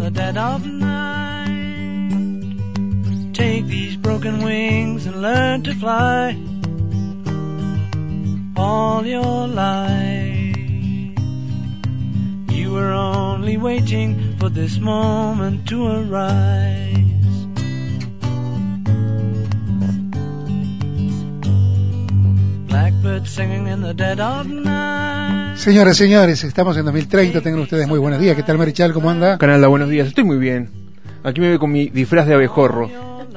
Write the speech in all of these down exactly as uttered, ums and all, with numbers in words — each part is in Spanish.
the dead of night. Take these broken wings and learn to fly all your life. You were only waiting for this moment to arise. Blackbird singing in the dead of night. Señoras, señores, estamos en dos mil treinta, tengan ustedes muy buenos días. ¿Qué tal, Marichal? ¿Cómo anda? Canalda, buenos días. Estoy muy bien. Aquí me ve con mi disfraz de abejorro.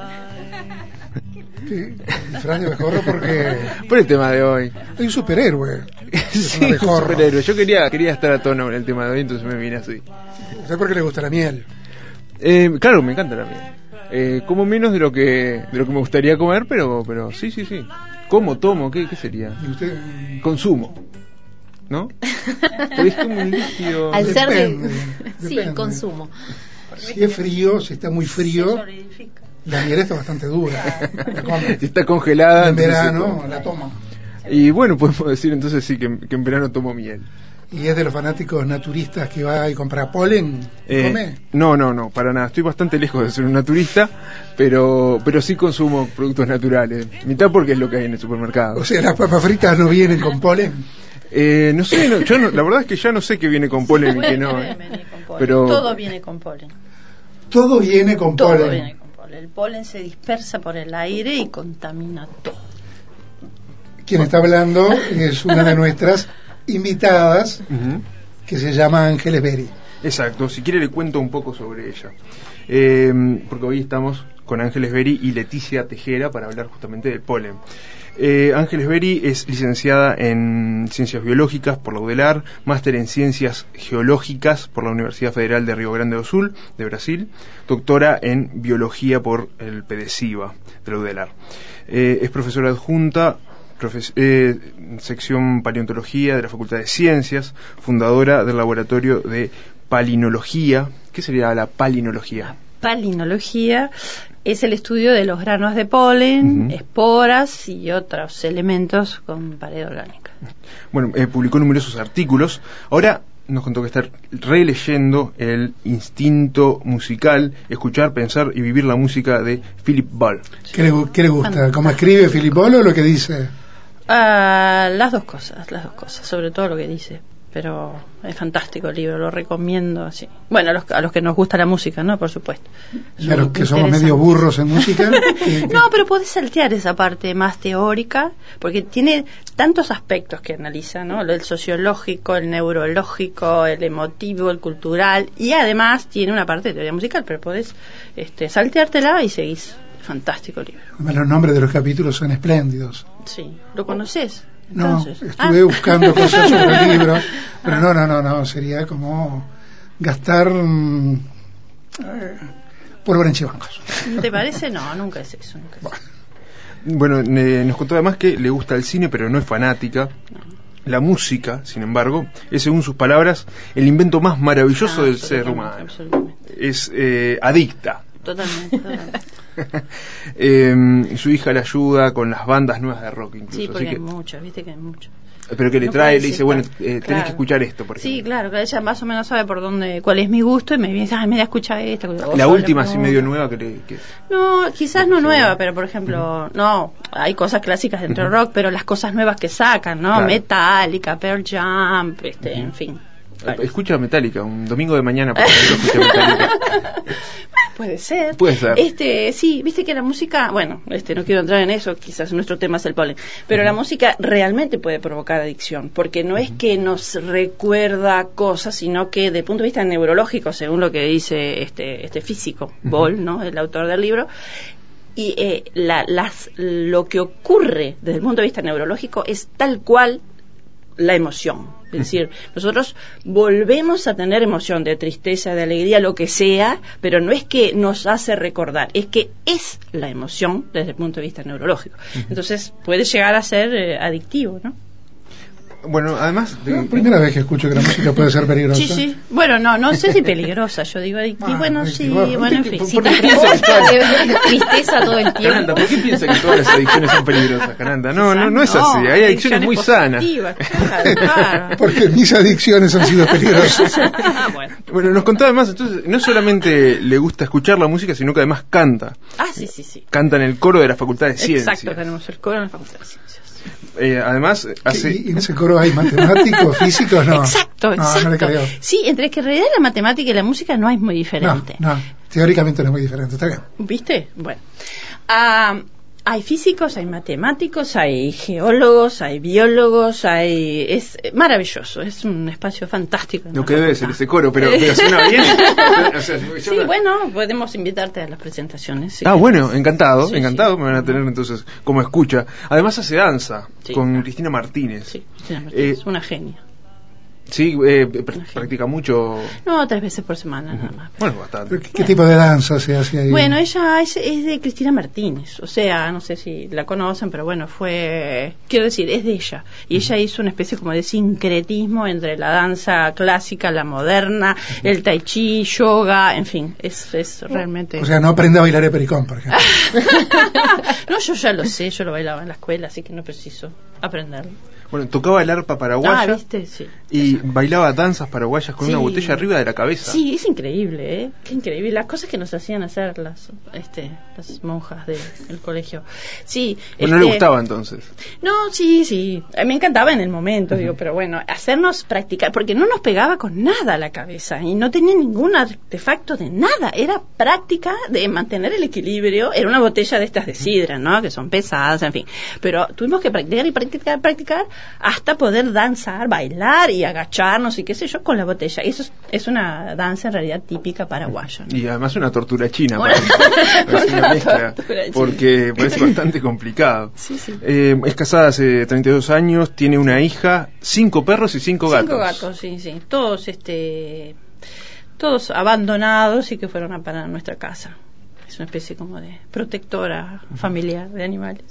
¿Qué? ¿Disfraz de abejorro? Porque... Por el tema de hoy. Hay un superhéroe. Sí, un superhéroe. Yo quería quería estar a tono en el tema de hoy, entonces me vine así. ¿Sabes por qué le gusta la miel? Eh, claro, me encanta la miel. Eh, como menos de lo que de lo que me gustaría comer, pero pero sí, sí, sí. Como, tomo, ¿qué, qué sería? ¿Y usted? Consumo. ¿No? Porque es como un líquido. Al ser Depende, de... Sí, depende. consumo. Si es frío, si está muy frío, la miel está bastante dura. Si está congelada. En verano la toma. Y bueno, podemos decir entonces sí que, que en verano tomo miel. ¿Y es de los fanáticos naturistas que va y compra polen? Eh, ¿Come? No, no, no, para nada. Estoy bastante lejos de ser un naturista, pero pero sí consumo productos naturales. Mitad porque es lo que hay en el supermercado. O sea, las papas fritas no vienen con polen. Eh, no sé, no, yo no, la verdad es que ya no sé qué viene con polen y qué no. Eh. Pero todo viene con polen. Todo viene con todo polen. Viene con polen. El polen se dispersa por el aire y contamina todo. Quien está hablando es una de nuestras invitadas, uh-huh, que se llama Ángeles Berry. Exacto, si quiere le cuento un poco sobre ella, eh, porque hoy estamos con Ángeles Berry y Leticia Tejera para hablar justamente del polen. eh, Ángeles Berry es licenciada en Ciencias Biológicas por la U D E L A R, máster en Ciencias Geológicas por la Universidad Federal de Río Grande do Sul, de Brasil, doctora en Biología por el PEDESIVA de la U D E L A R. Eh, es profesora adjunta Profes- eh, sección Paleontología de la Facultad de Ciencias, fundadora del Laboratorio de Palinología. ¿Qué sería la palinología? La palinología es el estudio de los granos de polen, uh-huh, esporas y otros elementos con pared orgánica. Bueno, eh, publicó numerosos artículos. Ahora nos contó que está releyendo El instinto musical, escuchar, pensar y vivir la música de Philip Ball. ¿Qué le, qué le gusta? ¿Cómo escribe Philip Ball o lo que dice? Uh, las dos cosas, las dos cosas, sobre todo lo que dice. Pero es fantástico el libro, lo recomiendo así. Bueno, a los, a los que nos gusta la música, ¿no? Por supuesto. Claro, que somos medio burros en música. que, no, pero podés saltear esa parte más teórica, porque tiene tantos aspectos que analiza, ¿no? El sociológico, el neurológico, el emotivo, el cultural, y además tiene una parte de teoría musical, pero podés este, salteártela y seguís. Fantástico el libro. Los nombres de los capítulos son espléndidos. Sí, ¿lo conoces? Entonces, no, estuve ah. buscando cosas sobre el libro, pero no, no, no, no, sería como gastar mmm, eh, pólvora en chivancos. ¿Te parece? No, nunca es eso. Nunca es eso. Bueno, eh, nos contó además que le gusta el cine, pero no es fanática. No. La música, sin embargo, es, según sus palabras, el invento más maravilloso ah, del ser humano. Es eh, adicta. Totalmente, totalmente. eh, su hija le ayuda con las bandas nuevas de rock incluso. Sí, porque así hay que, muchas, viste que hay muchas. Pero que le no trae, le dice, bueno, eh, tenés claro. que escuchar esto, por ejemplo. Sí, claro, que ella más o menos sabe por dónde, cuál es mi gusto y me dice, ay, mira, escucha esta. La última, así medio nueva que le... Que... No, quizás no nueva, pero por ejemplo, uh-huh, no, hay cosas clásicas dentro del uh-huh, rock, pero las cosas nuevas que sacan, ¿no? Claro. Metallica, Pearl Jam, este, uh-huh, en fin. Claro. Escucha Metallica, un domingo de mañana por ejemplo, escucha Metallica. Puede ser. Puede ser. Este, sí, viste que la música, bueno, este no quiero entrar en eso, quizás nuestro tema es el polen, pero uh-huh, la música realmente puede provocar adicción, porque no uh-huh, es que nos recuerda cosas, sino que desde el punto de vista neurológico, según lo que dice este este físico, uh-huh, Ball, ¿no? El autor del libro, y eh, la, las, lo que ocurre desde el punto de vista neurológico es tal cual la emoción. Es decir, nosotros volvemos a tener emoción de tristeza, de alegría, lo que sea, pero no es que nos hace recordar, es que es la emoción desde el punto de vista neurológico. Entonces puede llegar a ser eh, adictivo, ¿no? Bueno, además... De... La primera vez que escucho que la música puede ser peligrosa. Sí, sí. Bueno, no, no sé si peligrosa, yo digo adictiva. Ah, Bueno, sí, adictiva. bueno, en fin. ¿Por Sí, qué también- piensa que todas- Tristeza todo el tiempo. Cananda, ¿por qué piensa que todas las adicciones son peligrosas, Cananda? No, no, no es así. Hay adicciones muy sanas. positivas, claro, claro. Porque mis adicciones han sido peligrosas. Ah, bueno. Bueno, nos contaba además, entonces, no solamente le gusta escuchar la música, sino que además canta. Ah, sí, sí, sí. Canta en el coro de la Facultad de Ciencias. Exacto, tenemos el coro en la Facultad de Ciencias. Eh, además, hace... ¿Y en ese coro hay matemáticos, físicos? No. Exacto, No, exacto. no le creo. Sí, entre que en realidad la matemática y la música no es muy No, diferente. no, teóricamente no es muy diferente, está bien. ¿Viste? Bueno. Ah, hay físicos, hay matemáticos, hay geólogos, hay biólogos, hay... Es maravilloso, es un espacio fantástico. en Lo la que debe ser facultad. ese coro, pero, pero suena bien. O sea, yo- Sí, bueno, podemos invitarte a las presentaciones. si Ah, querés. bueno, encantado, Sí, encantado, sí. me van a tener entonces como escucha. Además hace danza Sí. con Cristina Martínez. Sí, Cristina Martínez, Eh, una genia. Sí, eh, pr- Una genia. practica mucho. No, tres veces por semana nada más. Bueno, bastante. ¿Pero ¿Qué, qué tipo de danza se hace ahí? Bueno, ella es, es de Cristina Martínez, o sea, no sé si la conocen, pero bueno, fue, quiero decir, es de ella. Y ella hizo una especie como de sincretismo entre la danza clásica, la moderna, el tai chi, yoga, en fin, es, es realmente... O sea, no aprende a bailar el pericón, por ejemplo. No, yo ya lo sé, yo lo bailaba en la escuela, así que no preciso aprenderlo. Bueno, tocaba el arpa Ah, paraguaya ¿viste? Sí. y bailaba danzas paraguayas con Sí. una botella arriba de la cabeza. Sí, es increíble, ¿eh? Qué increíble. Las cosas que nos hacían hacer las, este, las monjas de- del colegio. Sí. Bueno, no le este, gustaba entonces. No, sí, sí. A mí me encantaba en el momento, digo, pero bueno, hacernos practicar, porque no nos pegaba con nada a la cabeza y no tenía ningún artefacto de nada. Era práctica de mantener el equilibrio. Era una botella de estas de sidra, ¿no? Que son pesadas, en fin. Pero tuvimos que practicar y practicar, practicar hasta poder danzar, bailar y agacharnos y qué sé yo con la botella. Y eso es, es una danza en realidad típica paraguaya, ¿no? Y además una tortura china. Una- para- es una mezcla, tortura china. porque parece bastante complicado. Sí, sí. Eh, es casada hace treinta y dos años, tiene una hija, cinco perros y cinco gatos. Cinco gatos, sí, sí. Todos, este, todos abandonados y que fueron a parar a nuestra casa. Es una especie como de protectora familiar de animales.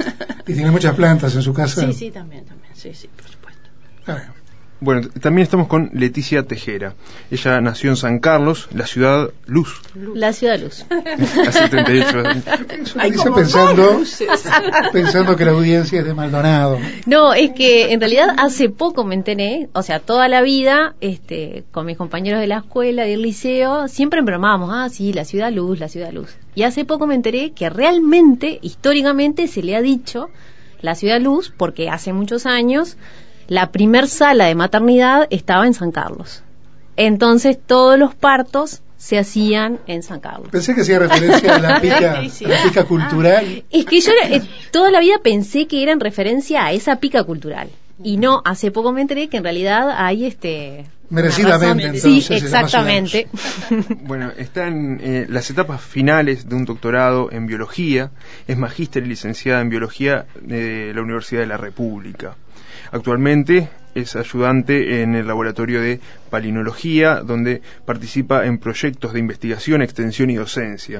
Y tiene muchas plantas en su casa. Sí, sí, también, también, sí, sí, por supuesto. Está bien. Bueno, t- también estamos con Leticia Tejera. Ella nació en San Carlos, la ciudad Luz, La ciudad luz. hace treinta y ocho años. Eso Hay lo dice como pensando, dos luces. pensando que la audiencia es de Maldonado. No, es que en realidad hace poco me enteré, o sea, toda la vida, este, con mis compañeros de la escuela y del liceo, siempre embromábamos, ah, sí, la ciudad luz, la ciudad luz. Y hace poco me enteré que realmente, históricamente, se le ha dicho la ciudad luz, porque hace muchos años la primer sala de maternidad estaba en San Carlos. Entonces todos los partos se hacían en San Carlos. Pensé que hacía referencia a la pica, a la pica cultural. Es que yo era- eh, toda la vida pensé que era en referencia a esa pica cultural. Y no, hace poco me enteré que en realidad hay este... Merecidamente, una razón. entonces, Sí, se llama exactamente. Bueno, está en eh, las etapas finales de un doctorado en biología, es magíster y licenciada en biología de la Universidad de la República. Actualmente es ayudante en el laboratorio de palinología, donde participa en proyectos de investigación, extensión y docencia.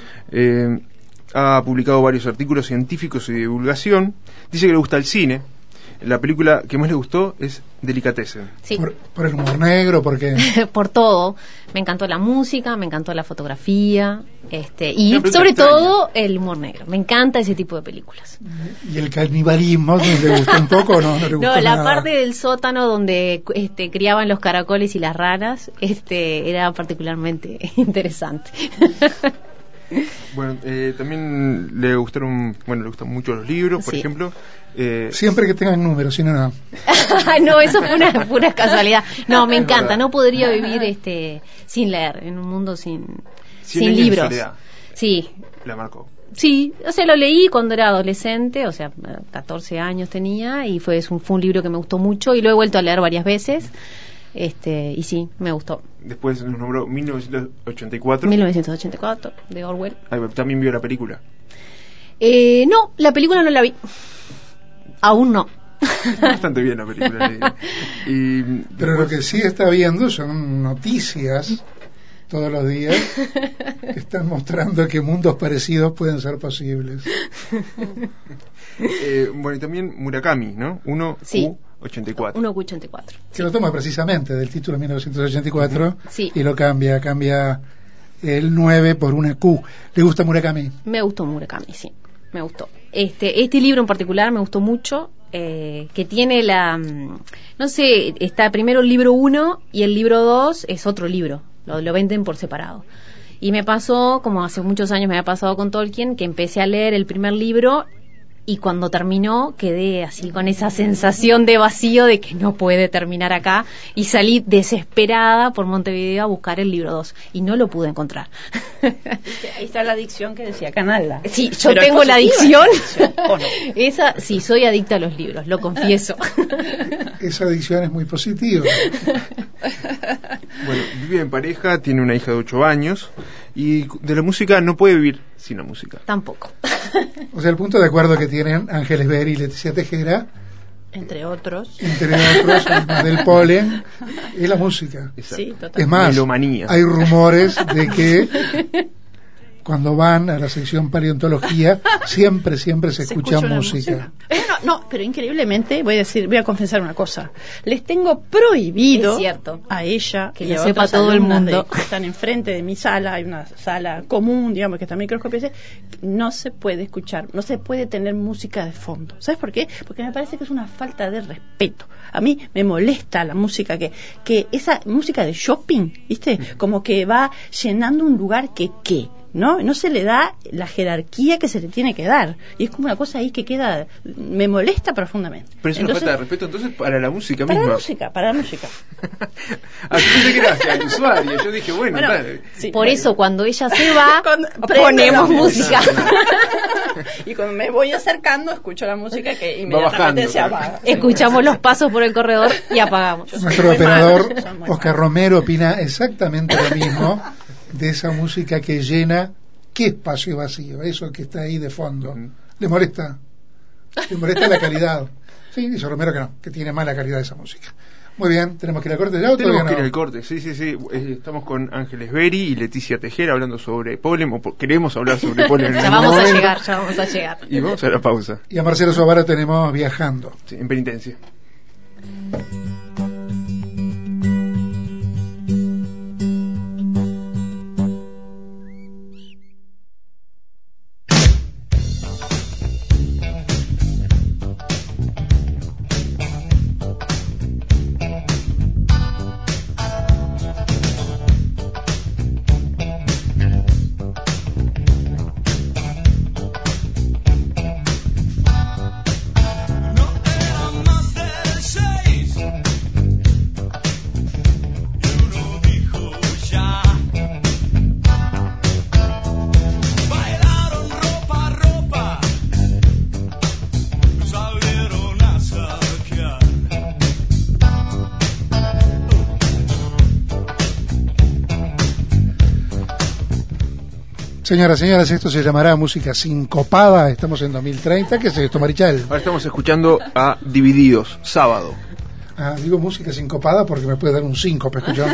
Eh, ha publicado varios artículos científicos y de divulgación. Dice que le gusta el cine. La película que más le gustó es Delicatessen. Sí. Por, por el humor negro, porque Por todo. Me encantó la música, me encantó la fotografía, este, y Una pregunta sobre extraña. todo el humor negro. Me encanta ese tipo de películas. y el canibalismo, ¿le gustó un poco o no? No le gustó No, la nada. parte del sótano donde este, criaban los caracoles y las ranas, este, era particularmente interesante. Bueno, eh, también le gustaron, bueno, le gustan mucho los libros, por Sí. ejemplo. Eh, Siempre que tengan números, si no, no. No, eso fue una pura casualidad. No, me Es encanta. verdad. No podría vivir este sin leer, en un mundo sin, Cien sin años de libros. soledad. Sí, La marcó. sí. O sea, lo leí cuando era adolescente, o sea, catorce años tenía, y fue, es un, fue un libro que me gustó mucho y lo he vuelto a leer varias veces. Este, y sí, me gustó. Después nos nombró mil novecientos ochenta y cuatro. mil novecientos ochenta y cuatro, de Orwell. Ay, también vio la película. Eh, no, la película no la vi. Aún no. Bastante bien la película. le digo. Y Pero lo después- que sí está viendo son noticias todos los días que están mostrando que mundos parecidos pueden ser posibles. eh, bueno, y también Murakami, ¿no? Uno Sí. U ochenta y cuatro. uno Q ochenta y cuatro. Que lo toma precisamente del título mil novecientos ochenta y cuatro Sí. y lo cambia, cambia el nueve por una Q. ¿Le gusta Murakami? Me gustó Murakami, sí, me gustó. Este, este libro en particular me gustó mucho, eh, que tiene la... No sé, está primero el libro uno y el libro dos es otro libro, lo, lo venden por separado. Y me pasó, como hace muchos años me había pasado con Tolkien, que empecé a leer el primer libro y cuando terminó quedé así con esa sensación de vacío de que no puede terminar acá y salí desesperada por Montevideo a buscar el libro dos y no lo pude encontrar. Ahí está la adicción que decía Canalda. Sí, yo Pero tengo es la positiva adicción. la adicción, ¿o no? Esa, sí, soy adicta a los libros, lo confieso. Esa adicción es muy positiva. Bueno, vive en pareja, tiene una hija de ocho años y de la música no puede vivir sin la música. Tampoco. O sea, el punto de acuerdo que tienen Ángeles Berry y Leticia Tejera, Entre otros. entre otros, además del polen, es la música. Exacto. Sí, total. Es más, Melomanía. hay rumores de que cuando van a la sección paleontología siempre, siempre se, Se escucha, escucha una música. Bueno, no, pero increíblemente voy a decir, voy a confesar una cosa. Les tengo prohibido Es cierto. a ella Que y lo a sepa otras todo el alumnas mundo. de- que están enfrente de mi sala, hay una sala común, digamos, que está microscopio, no se puede escuchar, no se puede tener música de fondo. ¿Sabes por qué? Porque me parece que es una falta de respeto. A mí me molesta la música que que esa música de shopping, ¿viste? Como que va llenando un lugar que qué. ¿No? No se le da la jerarquía que se le tiene que dar. Y es como una cosa ahí que queda... Me molesta profundamente. Pero es una Entonces, falta de respeto entonces para la música para misma. la música, para la música. Ah, yo pensé que era hacia el usuario. Yo dije, bueno, Bueno, dale. sí, Por bueno. eso cuando ella se va, Cuando- ponemos prende la música. Y cuando me voy acercando, escucho la música que bajando, inmediatamente se claro. apaga. Escuchamos los pasos por el corredor y apagamos. Yo soy Nuestro muy operador mala, soy muy Oscar mala. Romero opina exactamente lo mismo de esa música que llena qué espacio vacío, eso que está ahí de fondo. Ujú. ¿Le molesta? ¿Le molesta la calidad? Sí, dice Romero que no, que tiene mala calidad esa música. Muy bien, ¿tenemos que ir al corte ya o Tenemos todavía que ir al no? corte, sí, sí, sí. Eh, Estamos con Ángeles Berry y Leticia Tejera hablando sobre polen, o po- queremos hablar sobre polen en Ya algún vamos a momento. llegar, ya vamos a llegar. Y vamos a la pausa, Y a Marcelo Sovara tenemos viajando. sí, en penitencia. No eran más de seis y uno dijo ya. Bailaron ropa a ropa, salieron a saquear. Señoras, señoras, esto se llamará música sincopada. Estamos en dos mil treinta. ¿Qué es esto, Marichal? Ahora estamos escuchando a Divididos, Sábado. Ah, digo música sincopada porque me puede dar un síncope escuchando.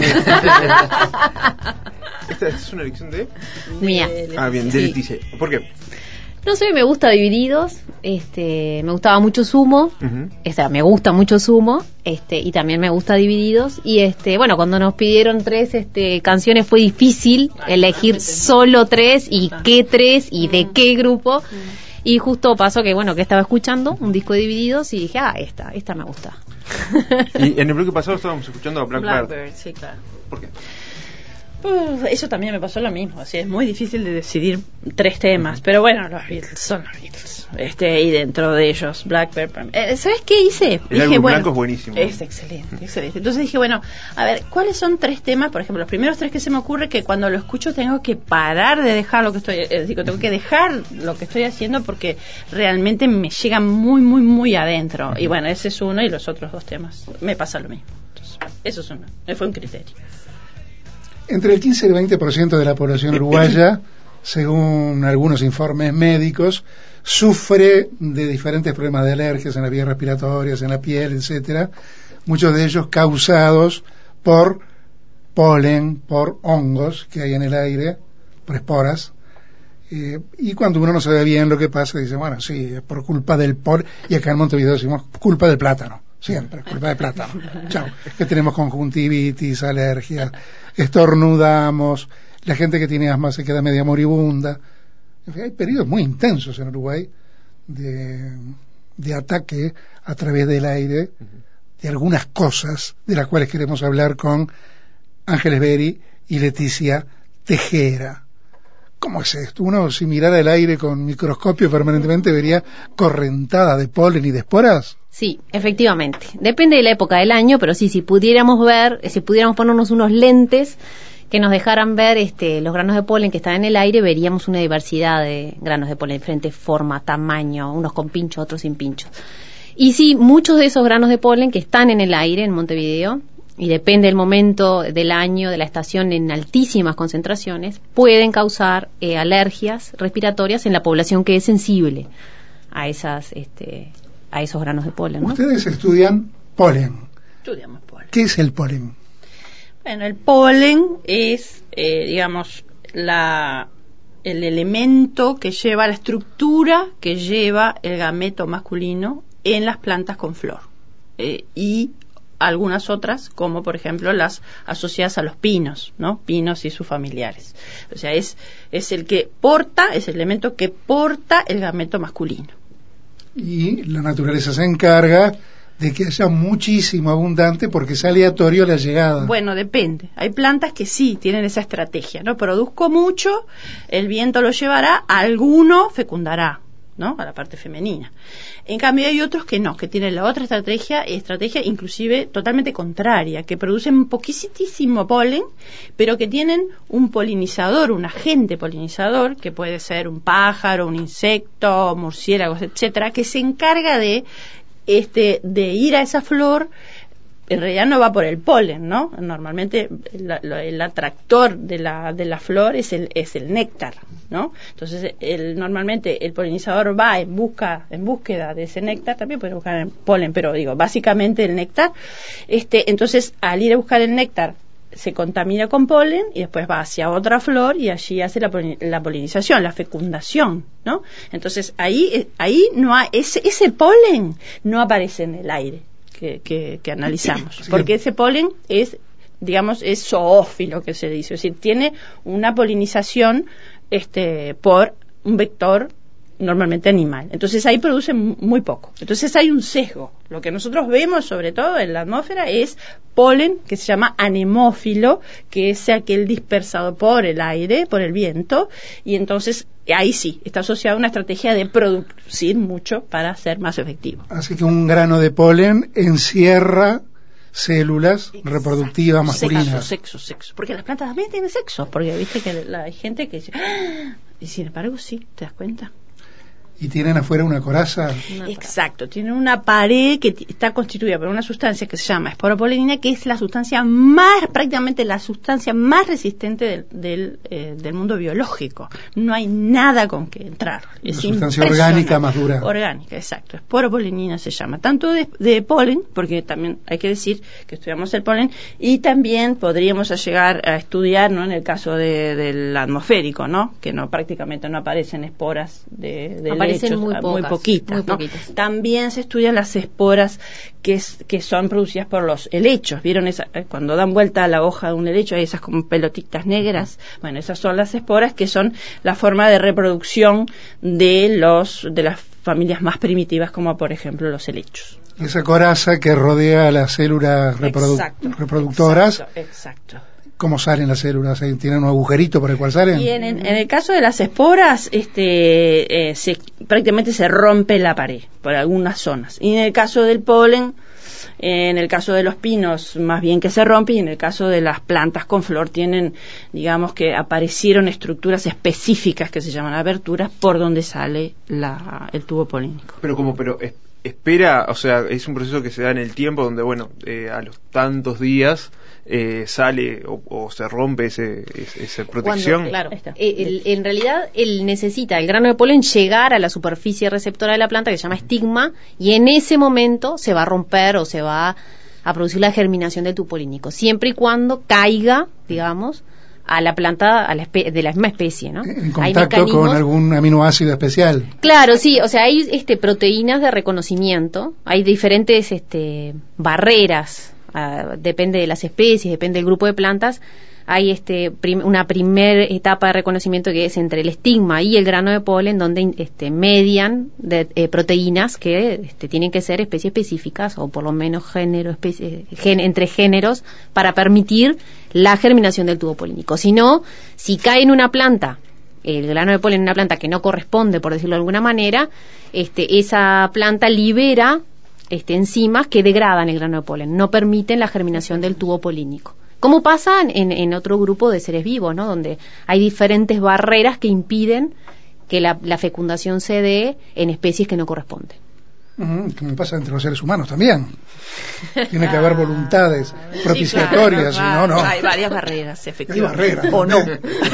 ¿Esta es una elección de...? Mía. Ah, bien, de Sí. Leticia. ¿Por qué? No sé, me gusta Divididos, este, me gustaba mucho Sumo, Ujú. o sea, me gusta mucho Sumo, este, y también me gusta Divididos, y este, bueno, cuando nos pidieron tres, este, canciones fue difícil elegir solo tres, y qué tres, y de qué grupo, y justo pasó que, bueno, que estaba escuchando un disco de Divididos, y dije, ah, esta, esta me gusta. Y en el bloque pasado estábamos escuchando a Blackbird. Blackbird, sí, claro. ¿Por qué? Uf, eso también me pasó lo mismo, así es muy difícil de decidir tres temas, pero bueno, los Beatles son los Beatles, este, y dentro de ellos Blackbird. Eh, ¿Sabes qué hice? El álbum blanco es buenísimo. Es excelente, excelente. Entonces dije, bueno, a ver, ¿cuáles son tres temas? Por ejemplo, los primeros tres que se me ocurre que cuando lo escucho tengo que parar de dejar lo que estoy, eh, digo, tengo que dejar lo que estoy haciendo porque realmente me llegan muy, muy, muy adentro. Y bueno, ese es uno y los otros dos temas me pasa lo mismo. Entonces, eso es uno, fue un criterio. Entre el quince y el veinte por ciento de la población uruguaya, según algunos informes médicos, sufre de diferentes problemas de alergias en las vías respiratorias, en la piel, etcétera, muchos de ellos causados por polen, por hongos que hay en el aire, por esporas. Eh, y cuando uno no sabe bien lo que pasa, dice, bueno, sí, es por culpa del polen, y acá en Montevideo decimos culpa del plátano. siempre, pulpa de plátano. Chao. Que tenemos conjuntivitis, alergias, estornudamos, la gente que tiene asma se queda media moribunda. En fin, hay periodos muy intensos en Uruguay de, de ataque a través del aire de algunas cosas de las cuales queremos hablar con Ángeles Beri y Leticia Tejera. ¿Cómo es esto? Uno, si mirara el aire con microscopio permanentemente, vería correntada de polen y de esporas. Sí, efectivamente. Depende de la época del año, pero sí, si pudiéramos ver, si pudiéramos ponernos unos lentes que nos dejaran ver este, los granos de polen que están en el aire, veríamos una diversidad de granos de polen, diferente forma, tamaño, unos con pincho, otros sin pincho. Y sí, muchos de esos granos de polen que están en el aire en Montevideo, y depende del momento del año, de la estación, en altísimas concentraciones, pueden causar eh, alergias respiratorias en la población que es sensible a esas este, a esos granos de polen, ¿no? Ustedes estudian polen. Estudiamos polen. ¿Qué es el polen? Bueno, el polen es, eh, digamos, la, el elemento que lleva la estructura que lleva el gameto masculino en las plantas con flor. Eh, y algunas otras, como por ejemplo las asociadas a los pinos, ¿no? Pinos y sus familiares. O sea, es, es el que porta, es el elemento que porta el gameto masculino. Y la naturaleza se encarga de que haya muchísimo abundante porque es aleatorio la llegada. Bueno, depende. Hay plantas que sí tienen esa estrategia, ¿no? Produzco mucho, el viento lo llevará, alguno fecundará, ¿no? A la parte femenina. En cambio hay otros que no, que tienen la otra estrategia, estrategia inclusive totalmente contraria, que producen poquísimo polen, pero que tienen un polinizador, un agente polinizador, que puede ser un pájaro, un insecto, murciélagos, etcétera, que se encarga de este de ir a esa flor. En realidad no va por el polen, ¿no? Normalmente el, el atractor de la de la flor es el es el néctar, ¿no? Entonces el, normalmente el polinizador va en busca en búsqueda de ese néctar, también puede buscar el polen, pero digo básicamente el néctar. Este, entonces al ir a buscar el néctar se contamina con polen y después va hacia otra flor y allí hace la, la polinización, la fecundación, ¿no? Entonces ahí ahí no hay, ese ese polen no aparece en el aire. Que, que, que analizamos, porque ese polen es, digamos, es zoófilo, que se dice, es decir, tiene una polinización este, por un vector normalmente animal. Entonces ahí produce muy poco. Entonces hay un sesgo. Lo que nosotros vemos, sobre todo en la atmósfera, es polen que se llama anemófilo, que es aquel dispersado por el aire, por el viento, y entonces ahí sí, está asociada a una estrategia de producir mucho para ser más efectivo. Así que un grano de polen encierra células Exacto. reproductivas masculinas. Sexo, sexo, sexo. Porque las plantas también tienen sexo, porque viste que la, hay gente que dice, ¡ah! Y sin embargo sí, ¿te das cuenta? Y tienen afuera una coraza. Exacto, tienen una pared que t- está constituida por una sustancia que se llama esporopolenina, que es la sustancia más, prácticamente la sustancia más resistente del, del, eh, del mundo biológico. No hay nada con que entrar. Es una sustancia orgánica más dura. Orgánica, exacto. Esporopolenina se llama. Tanto de, de polen, porque también hay que decir que estudiamos el polen, y también podríamos llegar a estudiar, ¿no? En el caso de, del atmosférico, ¿no? Que no prácticamente no aparecen esporas de, de Aparecen lechos, muy, muy pocas, poquitas, muy ¿no? poquitas. También se estudian las esporas que, es, que son producidas por los helechos. ¿Vieron esa, cuando dan vuelta a la hoja de un helecho hay esas como pelotitas negras? Bueno, esas son las esporas que son la forma de reproducción de los de las familias más primitivas, como por ejemplo los helechos. Esa coraza que rodea a las células reprodu- Exacto, reproductoras. Exacto, exacto. ¿Cómo salen las células? ¿Tienen un agujerito por el cual salen? Y en, en el caso de las esporas, este, eh, se, prácticamente se rompe la pared por algunas zonas. Y en el caso del polen, eh, en el caso de los pinos, más bien que se rompe, y en el caso de las plantas con flor, tienen, digamos que aparecieron estructuras específicas que se llaman aberturas por donde sale la, el tubo polénico. Pero como, pero es, espera, o sea, es un proceso que se da en el tiempo donde, bueno, eh, a los tantos días eh, sale o, o se rompe ese, ese, esa protección. Cuando, claro, eh, el, en realidad él necesita el grano de polen llegar a la superficie receptora de la planta, que se llama estigma, y en ese momento se va a romper o se va a producir la germinación del tubo polínico, siempre y cuando caiga, digamos, a la planta a la espe- de la misma especie, ¿no? En Hay contacto con mecanismos- algún aminoácido especial. Claro, sí, o sea, hay este proteínas de reconocimiento, hay diferentes este barreras, ah, depende de las especies, depende del grupo de plantas. Hay este prim- una primera etapa de reconocimiento que es entre el estigma y el grano de polen, donde este, median de, eh, proteínas que este, tienen que ser especies específicas o por lo menos género, especie, gen- entre géneros para permitir la germinación del tubo polínico. Si no, si cae en una planta el grano de polen en una planta que no corresponde, por decirlo de alguna manera, este, esa planta libera este, enzimas que degradan el grano de polen, no permiten la germinación del tubo polínico. Como pasa en, en otro grupo de seres vivos, ¿no? Donde hay diferentes barreras que impiden que la, la fecundación se dé en especies que no corresponden. Ujú, como pasa entre los seres humanos también. Tiene que haber voluntades propiciatorias, Sí, claro, si no, no. Hay varias barreras, efectivamente. Hay barreras. O no.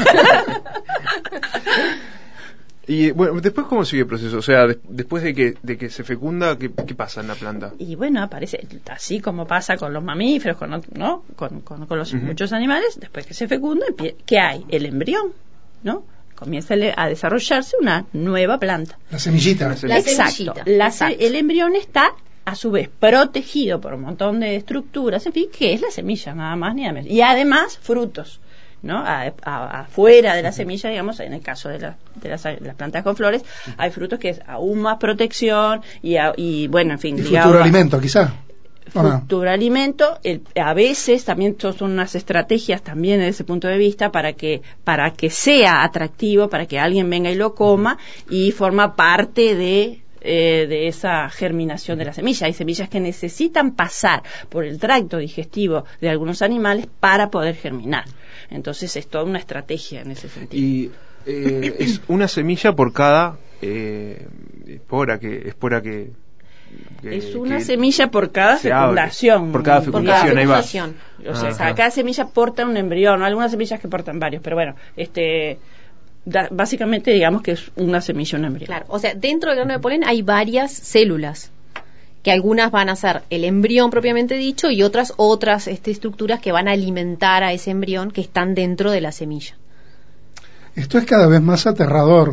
Y bueno, después cómo sigue el proceso, o sea, de- después de que de que se fecunda, ¿qué, qué pasa en la planta? Y bueno, aparece, así como pasa con los mamíferos, con, ot- ¿no? con, con, con los Ujú. muchos animales, después que se fecunda, empie- ¿qué hay? El embrión, ¿no? Comienza le- a desarrollarse una nueva planta. La semillita. La semilla. La Exacto. semillita. La se- Exacto. el embrión está, a su vez, protegido por un montón de estructuras, en fin, que es la semilla, nada más ni nada menos. Y además, frutos, ¿no? A- a- afuera de la semilla, digamos, en el caso de, la- de las, las plantas con flores, hay frutos que es aún más protección y, a- y bueno, en fin. Y ligado futuro a- alimento, quizá. ¿O no? futuro alimento, el- a veces también to- son unas estrategias también desde ese punto de vista para que para que sea atractivo, para que alguien venga y lo coma y forma parte de eh, de esa germinación de la semilla. Hay semillas que necesitan pasar por el tracto digestivo de algunos animales para poder germinar. Entonces es toda una estrategia en ese sentido. Y eh, es una semilla por cada eh, espora que espora que, que- Es una que semilla por cada se abre. fecundación. Por cada fecundación, ahí va. fecundación. O sea, Ajá. cada semilla porta un embrión, algunas semillas que portan varios, pero bueno, este da- básicamente digamos que es una semilla, un embrión. Claro, o sea, dentro del grano de polen hay varias células, que algunas van a ser el embrión propiamente dicho y otras otras este, estructuras que van a alimentar a ese embrión que están dentro de la semilla. Esto es cada vez más aterrador.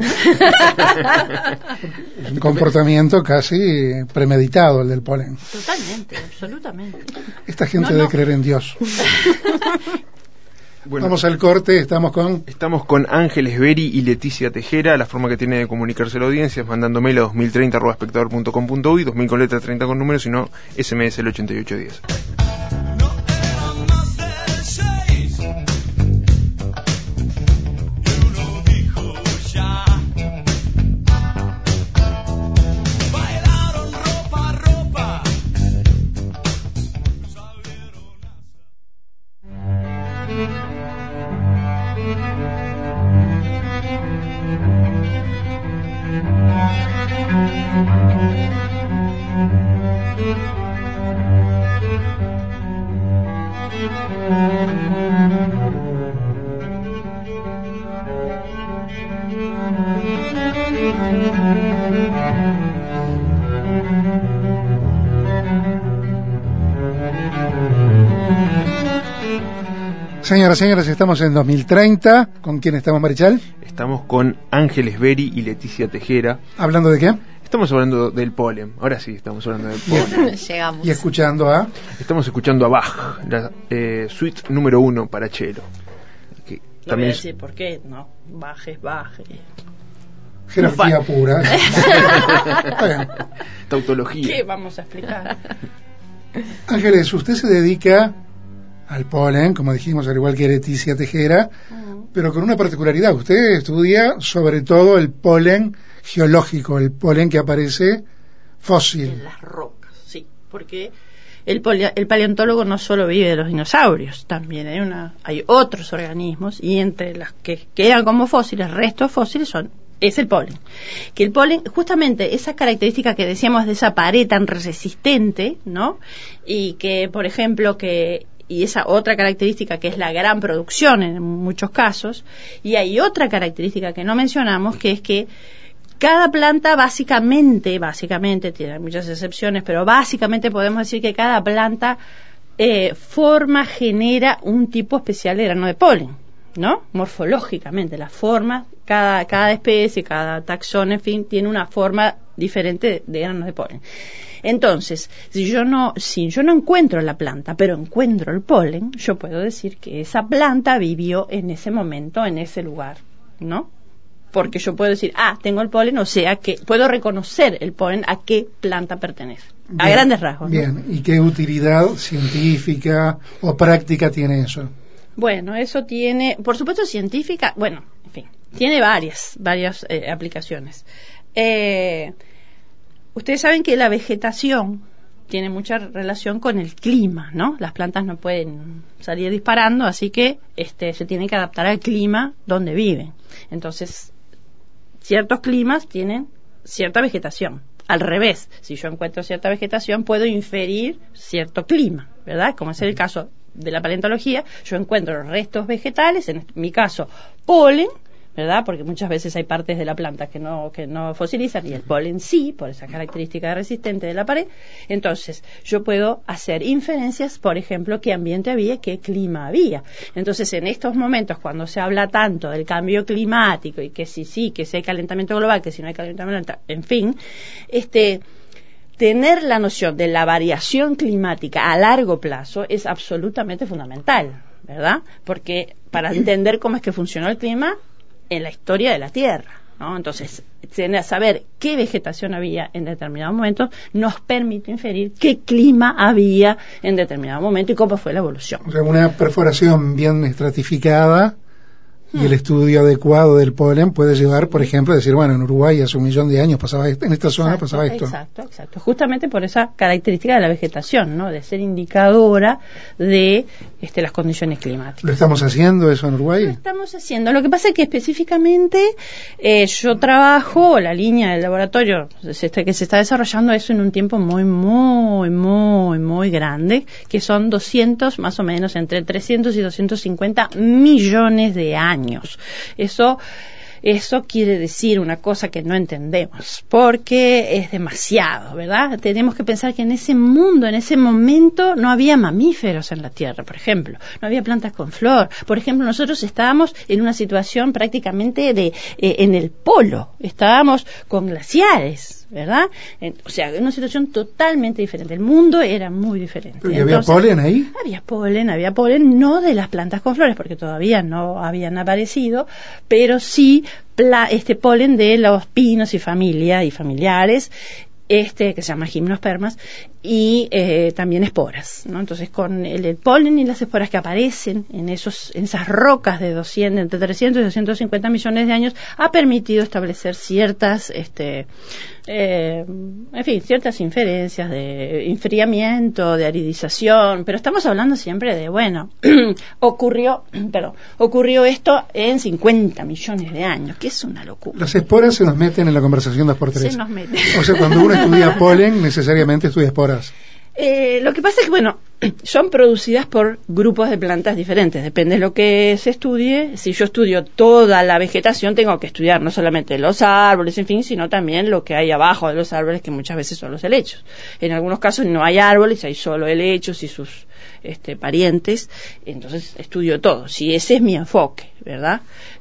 Es un comportamiento casi premeditado el del polen. Totalmente, absolutamente. Esta gente No, debe no. creer en Dios. Bueno, Vamos al corte, estamos con... estamos con Ángeles Beri y Leticia Tejera. La forma que tiene de comunicarse la audiencia es mandando mail a dos mil treinta arroba espectador punto com punto uy, dos mil con letra, treinta con números, sino S M S el ochenta y ocho diez. No eran más de seis. Y uno dijo ya. Bailaron ropa a ropa. Salieron a... Señoras y señores, estamos en dos mil treinta. ¿Con quién estamos, Marichal? Estamos con Ángeles Beri y Leticia Tejera. ¿Hablando de qué? Estamos hablando del polen. Ahora sí, estamos hablando del polen. Llegamos. Y escuchando a... Estamos escuchando a Bach, la eh, suite número uno para cello. Que No voy a también es- decir por qué, no, bajes, bajes. Jerarquía pura. Está bien. tautología. ¿Qué vamos a explicar? Ángeles, usted se dedica al polen, como dijimos, al igual que Leticia Tejera, pero con una particularidad. Usted estudia sobre todo el polen geológico, el polen que aparece En fósil. las rocas, sí, porque el, pole- el paleontólogo no solo vive de los dinosaurios, también hay una hay otros organismos y entre las que quedan como fósiles, restos fósiles son es el polen. Que el polen, justamente esa característica que decíamos de esa pared tan resistente, ¿no? Y que, por ejemplo, que y esa otra característica que es la gran producción en muchos casos, y hay otra característica que no mencionamos, que es que cada planta básicamente, básicamente, tiene muchas excepciones, pero básicamente podemos decir que cada planta eh, forma, genera un tipo especial de grano de polen, ¿no? Morfológicamente, la forma, cada, cada especie, cada taxón, en fin, tiene una forma diferente de, de granos de polen. Entonces, si yo no, si yo no encuentro la planta, pero encuentro el polen, yo puedo decir que esa planta vivió en ese momento, en ese lugar, ¿no? Porque yo puedo decir, ah, tengo el polen, o sea que puedo reconocer el polen a qué planta pertenece. Bien, a grandes rasgos, ¿no? Bien, ¿y qué utilidad científica o práctica tiene eso? Bueno, eso tiene, por supuesto, científica, bueno, en fin, tiene varias, varias eh, aplicaciones. Eh, ustedes saben que la vegetación tiene mucha relación con el clima, ¿no? Las plantas no pueden salir disparando, así que este, se tienen que adaptar al clima donde viven. Entonces, ciertos climas tienen cierta vegetación. Al revés, si yo encuentro cierta vegetación, puedo inferir cierto clima, ¿verdad? Como es el caso de la paleontología, yo encuentro restos vegetales, en mi caso, polen, ¿verdad? Porque muchas veces hay partes de la planta que no que no fosilizan y el polen sí, por esa característica resistente de la pared. Entonces, yo puedo hacer inferencias, por ejemplo, qué ambiente había, qué clima había. Entonces, en estos momentos, cuando se habla tanto del cambio climático y que si sí, que si hay calentamiento global, que si no hay calentamiento, en fin, este... tener la noción de la variación climática a largo plazo es absolutamente fundamental, ¿verdad? Porque para entender cómo es que funcionó el clima en la historia de la Tierra, ¿no? Entonces, tener, saber qué vegetación había en determinado momento nos permite inferir qué clima había en determinado momento y cómo fue la evolución. O sea, una perforación bien estratificada y el estudio adecuado del polen puede llevar, por ejemplo, a decir, bueno, en Uruguay hace un millón de años pasaba esto, en esta zona Exacto, pasaba esto. Exacto, exacto. Justamente por esa característica de la vegetación, ¿no? De ser indicadora de este, las condiciones climáticas. ¿Lo estamos haciendo eso en Lo Uruguay? estamos haciendo. Lo que pasa es que específicamente eh, yo trabajo, la línea del laboratorio se está, que se está desarrollando eso en un tiempo muy, muy, muy, muy grande, que son doscientos, más o menos, entre trescientos y doscientos cincuenta millones de años. Eso, eso quiere decir una cosa que no entendemos, porque es demasiado, ¿verdad? Tenemos que pensar que en ese mundo, en ese momento, no había mamíferos en la Tierra, por ejemplo, no había plantas con flor. Por ejemplo, nosotros estábamos en una situación prácticamente de eh, en el polo, estábamos con glaciares, ¿verdad? En, o sea, una situación totalmente diferente. El mundo era muy diferente. ¿Y había polen ahí? Había polen, había polen, no de las plantas con flores, porque todavía no habían aparecido, pero sí pla, este polen de los pinos y familia y familiares, este que se llama gimnospermas, y eh, también esporas, ¿no? Entonces, con el, el polen y las esporas que aparecen en esos en esas rocas de doscientos, entre trescientos y doscientos cincuenta millones de años, ha permitido establecer ciertas, este, eh, en fin, ciertas inferencias de enfriamiento, de aridización, pero estamos hablando siempre de, bueno, ocurrió, perdón, ocurrió esto en cincuenta millones de años, que es una locura. Las esporas se nos meten en la conversación dos por tres. Se nos mete. O sea, cuando uno estudia polen, necesariamente estudia esporas. Eh, lo que pasa es que, bueno, son producidas por grupos de plantas diferentes, depende de lo que se estudie. Si yo estudio toda la vegetación, tengo que estudiar no solamente los árboles, en fin, sino también lo que hay abajo de los árboles, que muchas veces son los helechos. En algunos casos no hay árboles, hay solo helechos y sus este, parientes, entonces estudio todo. Si ese es mi enfoque, ¿verdad?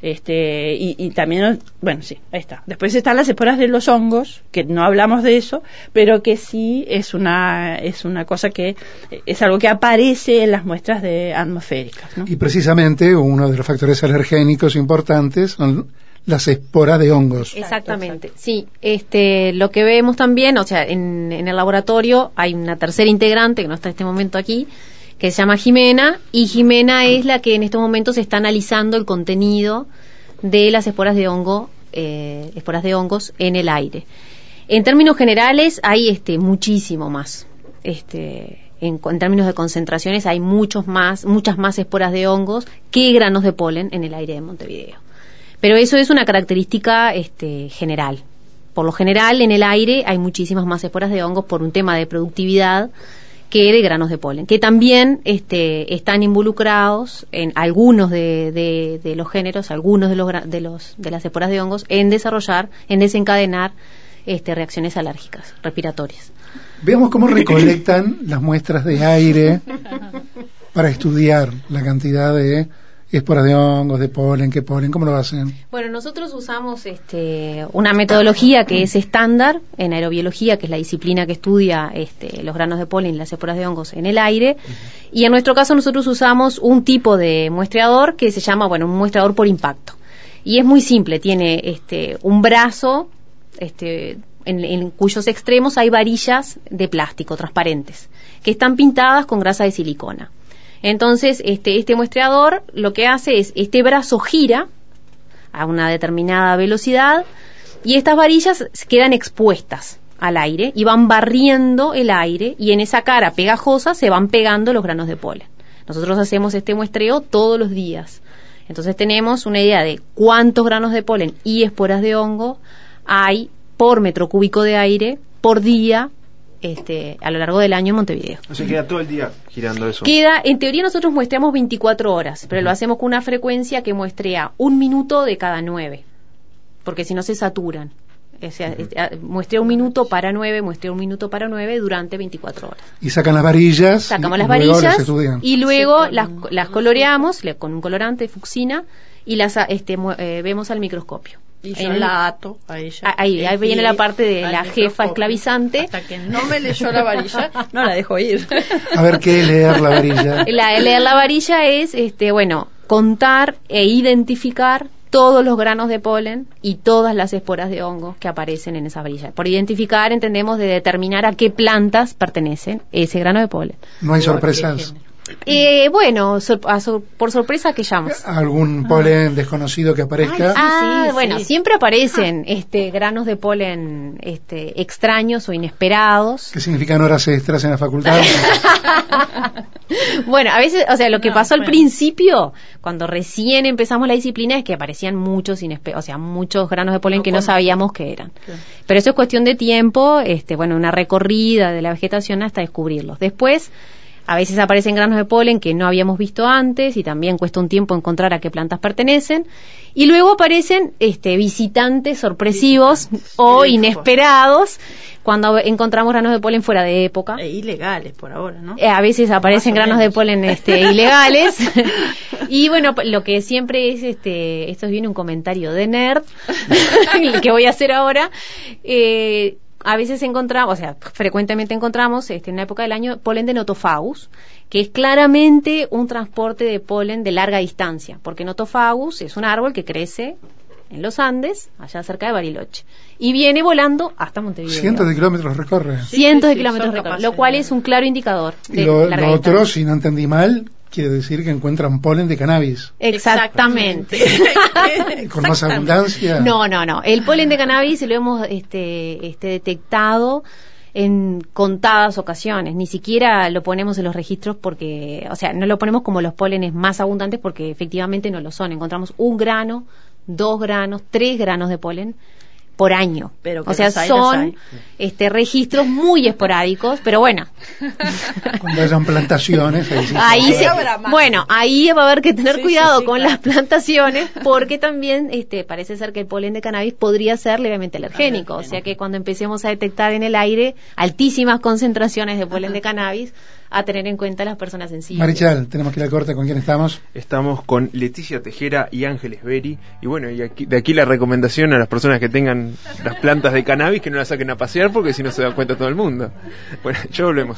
Este, y, y también, bueno, sí, ahí está. Después están las esporas de los hongos, que no hablamos de eso, pero que sí es una, es una cosa que es algo que aparece en las muestras de atmosféricas, ¿no? Y precisamente uno de los factores alergénicos importantes son las esporas de hongos. Exactamente, sí. Este, lo que vemos también, o sea, en, en el laboratorio hay una tercera integrante que no está en este momento aquí, que se llama Jimena, y Jimena es la que en estos momentos está analizando el contenido de las esporas de hongo, eh, esporas de hongos en el aire. En términos generales hay este muchísimo más. Este, en, en términos de concentraciones hay muchos más, muchas más esporas de hongos que granos de polen en el aire de Montevideo. Pero eso es una característica este, general. Por lo general, en el aire hay muchísimas más esporas de hongos por un tema de productividad que de granos de polen, que también este, están involucrados en algunos de, de, de los géneros, algunos de los, de los de las esporas de hongos, en desarrollar, en desencadenar este, reacciones alérgicas respiratorias. Veamos cómo recolectan las muestras de aire para estudiar la cantidad de esporas de hongos, de polen, qué polen, ¿cómo lo hacen? Bueno, nosotros usamos este, una metodología que es estándar en aerobiología, que es la disciplina que estudia este, los granos de polen y las esporas de hongos en el aire. Y en nuestro caso nosotros usamos un tipo de muestreador que se llama, bueno, un muestreador por impacto. Y es muy simple, tiene este, un brazo este, en, en cuyos extremos hay varillas de plástico transparentes que están pintadas con grasa de silicona. Entonces, este, este muestreador lo que hace es, este brazo gira a una determinada velocidad y estas varillas quedan expuestas al aire y van barriendo el aire y en esa cara pegajosa se van pegando los granos de polen. Nosotros hacemos este muestreo todos los días. Entonces tenemos una idea de cuántos granos de polen y esporas de hongo hay por metro cúbico de aire por día este, a lo largo del año en Montevideo. O sea, queda todo el día girando eso. Queda, en teoría nosotros muestreamos veinticuatro horas, pero lo hacemos con una frecuencia que muestrea un minuto de cada nueve, porque si no se saturan. O sea, uh-huh. muestrea un minuto para nueve, muestrea un minuto para nueve durante veinticuatro horas. Y sacan las varillas. Sacamos y, las y luego varillas las estudian. y luego Sí, las, con- las coloreamos le- con un colorante fucsina y las este, mu- eh, vemos al microscopio. Y yo En- la ato a ella. Ah, ahí- ahí viene la parte de al la microscopio. jefa esclavizante. Hasta que no me leyó la varilla, no la dejo ir. A ver qué es leer la varilla. La, leer la varilla es, este, bueno, contar e identificar todos los granos de polen y todas las esporas de hongo que aparecen en esa varilla. Por identificar entendemos de determinar a qué plantas pertenecen ese grano de polen. No hay sorpresas. Eh, bueno, sor- a sor- por sorpresa que llamas. Algún polen desconocido que aparezca. Ah, sí, bueno, sí. siempre aparecen este granos de polen este extraños o inesperados. ¿Qué significan horas extras en la facultad? Bueno, a veces, o sea, lo que No, pasó al bueno. principio, cuando recién empezamos la disciplina, es que aparecían muchos inespe- o sea, muchos granos de polen No que no con- sabíamos que eran. Claro. Pero eso es cuestión de tiempo, este, bueno, una recorrida de la vegetación hasta descubrirlos. Después, a veces aparecen granos de polen que no habíamos visto antes y también cuesta un tiempo encontrar a qué plantas pertenecen. Y luego aparecen este, visitantes sorpresivos o Directos. inesperados cuando encontramos granos de polen fuera de época. E ilegales por ahora, ¿no? Eh, a veces aparecen Más o granos de menos. polen este, ilegales. Y bueno, p- lo que siempre es, este, esto viene un comentario de nerd, el que voy a hacer ahora. Eh, a veces encontramos, o sea, frecuentemente encontramos este, en una época del año polen de Nothofagus, que es claramente un transporte de polen de larga distancia, porque Nothofagus es un árbol que crece en los Andes, allá cerca de Bariloche, y viene volando hasta Montevideo. Cientos de kilómetros recorre. Sí, Cientos sí, de sí, kilómetros son de recorrido, capaces lo cual de- es un claro indicador Y de lo, larga lo otro, distancia. si no entendí mal, quiere decir que encuentran polen de cannabis. Exactamente. Con más abundancia. No, no, no. El polen de cannabis lo hemos este, este, detectado en contadas ocasiones. Ni siquiera lo ponemos en los registros porque, o sea, no lo ponemos como los pólenes más abundantes porque efectivamente no lo son. Encontramos un grano, dos granos, tres granos de polen por año. Pero que o sea, los hay, los son hay. este registros muy esporádicos, pero bueno. Cuando hayan plantaciones. Ahí, sí. Ahí se, habrá más. bueno, ahí va a haber que tener Sí, cuidado sí, sí, con claro. las plantaciones porque también este parece ser que el polen de cannabis podría ser levemente alergénico, o sea que cuando empecemos a detectar en el aire altísimas concentraciones de polen de cannabis, a tener en cuenta las personas sensibles. Marichal, tenemos que ir al corte. ¿Con quién estamos? Estamos con Leticia Tejera y Ángeles Beri. Y bueno, y aquí, de aquí la recomendación a las personas que tengan las plantas de cannabis que no las saquen a pasear porque si no se da cuenta todo el mundo. Bueno, ya volvemos.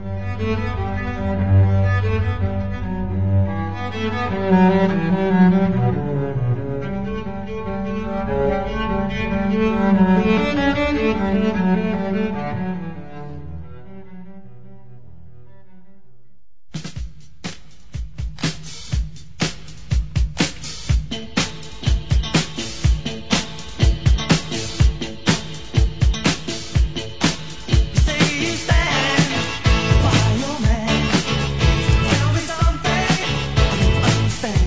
Say you stand by your man. Tell me something I don't understand.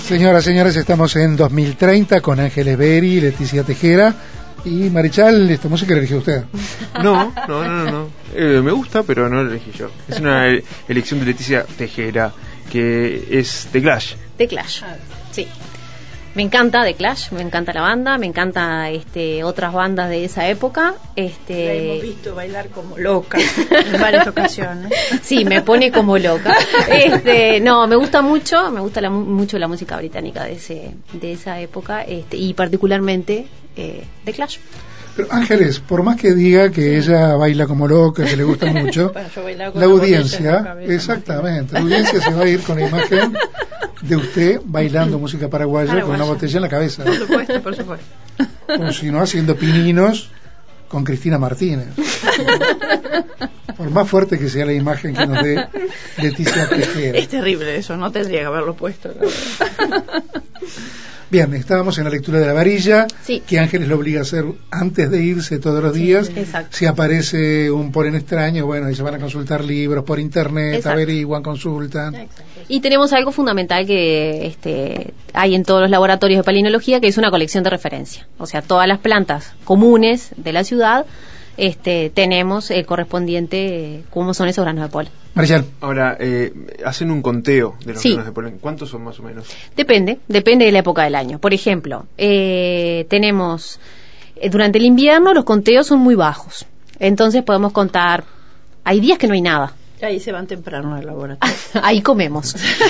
Señoras, señores, estamos en dos mil treinta con Ángeles Berry, Leticia Tejera y Marichal. ¿Esta música la eligió usted? No, no, no, no. no. Eh, me gusta, pero no la elegí yo. Es una e- elección de Leticia Tejera, que es The Clash. The Clash, sí. Me encanta The Clash, me encanta la banda, me encanta este, otras bandas de esa época. Este... La hemos visto bailar como loca en varias ocasiones. Sí, me pone como loca. Este, no, me gusta mucho, me gusta la, mucho la música británica de ese, de esa época, este, y particularmente eh, The Clash. Pero Ángeles, por más que diga que ella baila como loca, que le gusta mucho, Bueno, yo bailaba con la una botella en audiencia, la cabeza, exactamente, la audiencia se va a ir con la imagen de usted bailando música paraguaya con una Paraguaya. botella en la cabeza, Por supuesto, por supuesto. como si no haciendo pininos con Cristina Martínez. Por más fuerte que sea la imagen que nos dé Leticia Tejera. Es terrible eso, no tendría que haberlo puesto. la verdad. Bien, estábamos en la lectura de la varilla, Sí. que Ángeles lo obliga a hacer antes de irse todos los días. Exacto. Si aparece un polen extraño, bueno, ahí se van a consultar libros por internet, Exacto. averiguan, consultan. Y tenemos algo fundamental que este, hay en todos los laboratorios de palinología, que es una colección de referencia. O sea, todas las plantas comunes de la ciudad, este, tenemos el correspondiente, eh, cómo son esos granos de polen. Marichal, Ahora, eh, hacen un conteo de los Sí. granos de polen. ¿Cuántos son más o menos? Depende, depende de la época del año. Por ejemplo, eh, tenemos, eh, durante el invierno los conteos son muy bajos. Entonces podemos contar, hay días que no hay nada. Ahí se van temprano al laboratorio. Ahí comemos.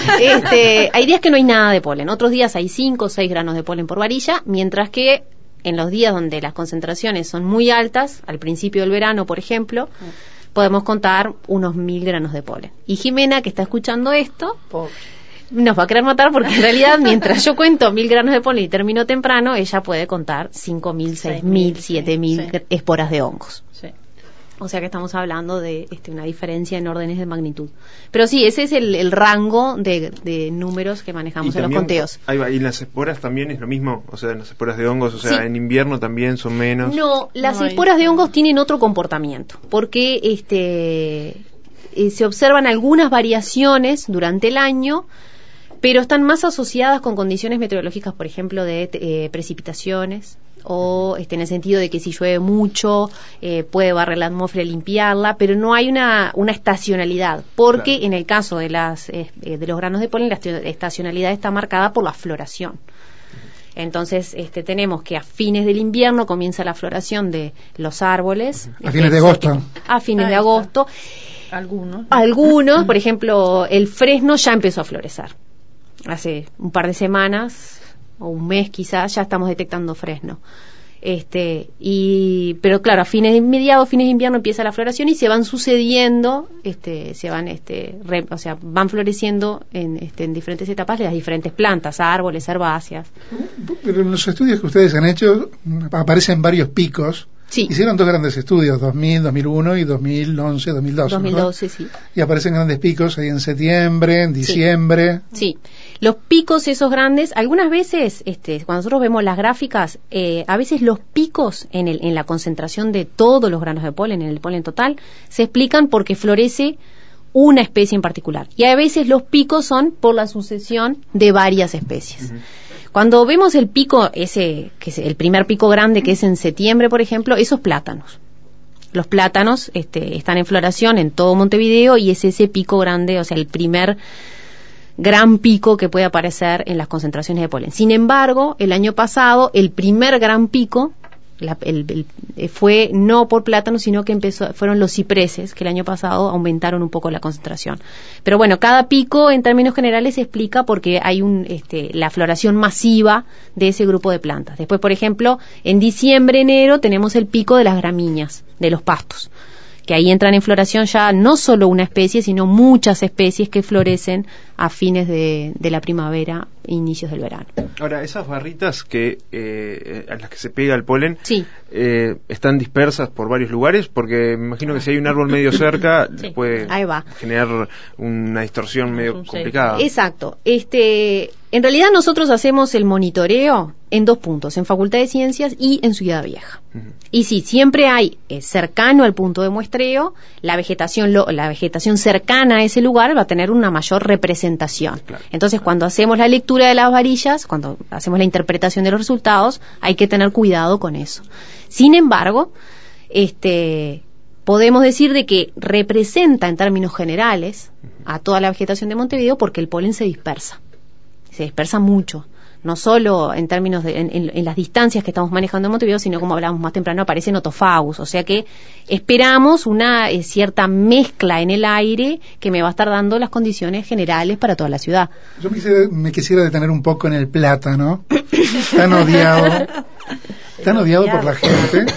Este, hay días que no hay nada de polen, otros días hay cinco o seis granos de polen por varilla, mientras que en los días donde las concentraciones son muy altas, al principio del verano, por ejemplo, podemos contar unos mil granos de polen. Y Jimena, que está escuchando esto, Pobre. nos va a querer matar porque en realidad mientras yo cuento mil granos de polen y termino temprano, ella puede contar cinco mil, seis mil, siete mil sí. esporas de hongos. Sí. O sea que estamos hablando de este, una diferencia en órdenes de magnitud. Pero sí, ese es el, el rango de, de números que manejamos Y en los también- conteos. ahí va, y en las esporas también es lo mismo, o sea, en las esporas de hongos, o sea, Sí. en invierno también son menos. No, las No hay- esporas de hongos tienen otro comportamiento, porque este eh, se observan algunas variaciones durante el año, pero están más asociadas con condiciones meteorológicas, por ejemplo, de eh, precipitaciones, o este, en el sentido de que si llueve mucho eh, puede barrer la atmósfera y limpiarla, pero no hay una, una estacionalidad, porque Claro. en el caso de, las, eh, de los granos de polen, la estacio- estacionalidad está marcada por la floración. Entonces, este, tenemos que a fines del invierno comienza la floración de los árboles. A fines de agosto. A fines Ahí de está. agosto. Algunos. Algunos, por ejemplo, el fresno ya empezó a florecer. Hace un par de semanas o un mes quizás ya estamos detectando fresno. Este, y, pero claro, a fines de mediados, fines de invierno empieza la floración y se van sucediendo, este, se van, este, re- o sea, van floreciendo en, este, en diferentes etapas las diferentes plantas, árboles, herbáceas. pero en los estudios que ustedes han hecho mm, aparecen varios picos. Sí. Hicieron dos grandes estudios, dos mil, dos mil uno y dos mil once, dos mil doce. dos mil ¿verdad? doce, sí. Y aparecen grandes picos ahí en septiembre, en diciembre. Sí, los picos esos grandes, algunas veces, este, cuando nosotros vemos las gráficas, eh, a veces los picos en, el, en la concentración de todos los granos de polen, en el polen total, se explican porque florece una especie en particular. Y a veces los picos son por la sucesión de varias especies. Ujú. Cuando vemos el pico, ese, que es el primer pico grande, que es en septiembre, por ejemplo, esos plátanos. Los plátanos este, están en floración en todo Montevideo y es ese pico grande, o sea, el primer gran pico que puede aparecer en las concentraciones de polen. Sin embargo, el año pasado, el primer gran pico la, el, el, eh, fue no por plátano, sino que empezó, fueron los cipreses, que el año pasado aumentaron un poco la concentración. Pero bueno, cada pico en términos generales se explica porque hay un, este, la floración masiva de ese grupo de plantas. Después, por ejemplo, en diciembre, enero, tenemos el pico de las gramíneas, de los pastos, que ahí entran en floración ya no solo una especie, sino muchas especies que florecen a fines de, de la primavera e inicios del verano. Ahora, esas barritas que eh, a las que se pega el polen, Sí. eh, están dispersas por varios lugares, porque me imagino que si hay un árbol medio cerca, Sí. puede Ahí va. generar una distorsión medio Un complicada. Exacto. Este, En realidad nosotros hacemos el monitoreo en dos puntos, en Facultad de Ciencias y en Ciudad Vieja. Uh-huh. Y sí, siempre hay eh, cercano al punto de muestreo, la vegetación lo, la vegetación cercana a ese lugar va a tener una mayor representación. Claro. Entonces, cuando hacemos la lectura de las varillas, cuando hacemos la interpretación de los resultados, hay que tener cuidado con eso. Sin embargo, este podemos decir de que representa en términos generales a toda la vegetación de Montevideo porque el polen se dispersa. Se dispersa mucho, no solo en términos de en, en, en las distancias que estamos manejando en Montevideo, sino como hablábamos más temprano, aparecen otofagus, o sea que esperamos una eh, cierta mezcla en el aire que me va a estar dando las condiciones generales para toda la ciudad. Yo me quisiera, me quisiera detener un poco en el plátano, tan odiado, tan odiado por la gente,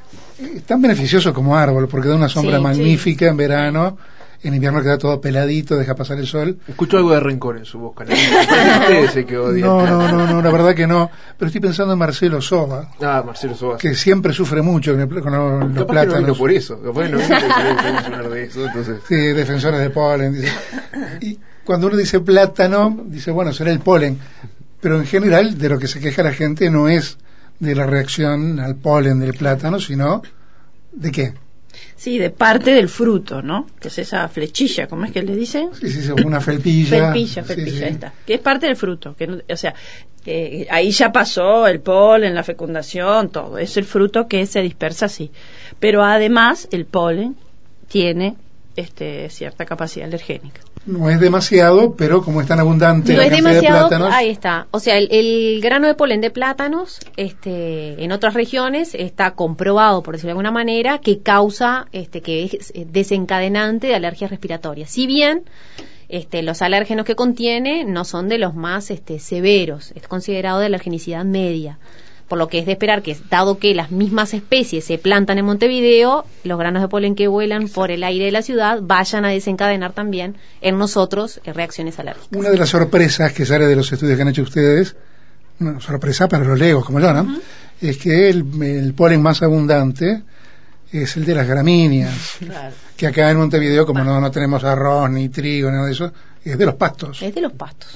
tan beneficioso como árbol, porque da una sombra sí, magnífica sí. en verano. En invierno queda todo peladito, deja pasar el sol. Escucho algo de rencor en su voz, Ustedes que odian. No, no, no, no, la verdad que no. Pero estoy pensando en Marcelo Soba. Ah, Marcelo Soba. Que siempre sufre mucho con, el, con los, los Capaz plátanos. Que no vino por eso. Capaz no vino por hablar de eso. Entonces. Sí, defensores de polen. Dice. Y cuando uno dice plátano, dice, bueno, será el polen. Pero en general, de lo que se queja la gente no es de la reacción al polen del plátano, sino ¿de qué? Sí, de parte del fruto, ¿no? Que es esa flechilla, ¿cómo es que le dicen? Sí, sí, sí, una felpilla. Felpilla, felpilla, sí, sí. Ahí está. Que es parte del fruto, que no, o sea, que ahí ya pasó el polen, la fecundación, todo. Es el fruto que se dispersa así. Pero además el polen tiene este cierta capacidad alergénica. No es demasiado, pero como es tan abundante no la es cantidad demasiado, de plátanos. Ahí está. O sea, el, el grano de polen de plátanos, este, en otras regiones está comprobado, por decirlo de alguna manera, que causa, este, que es desencadenante de alergias respiratorias. Si bien este, los alérgenos que contiene no son de los más este, severos, es considerado de alergenicidad media. Por lo que es de esperar que, dado que las mismas especies se plantan en Montevideo, los granos de polen que vuelan por el aire de la ciudad vayan a desencadenar también en nosotros eh, reacciones alérgicas. Una de las sorpresas que sale de los estudios que han hecho ustedes, una sorpresa para los legos como yo, ¿no? Uh-huh. Es que el, el polen más abundante es el de las gramíneas. Claro. Que acá en Montevideo, como no, no tenemos arroz ni trigo, nada de eso, es de los pastos. Es de los pastos.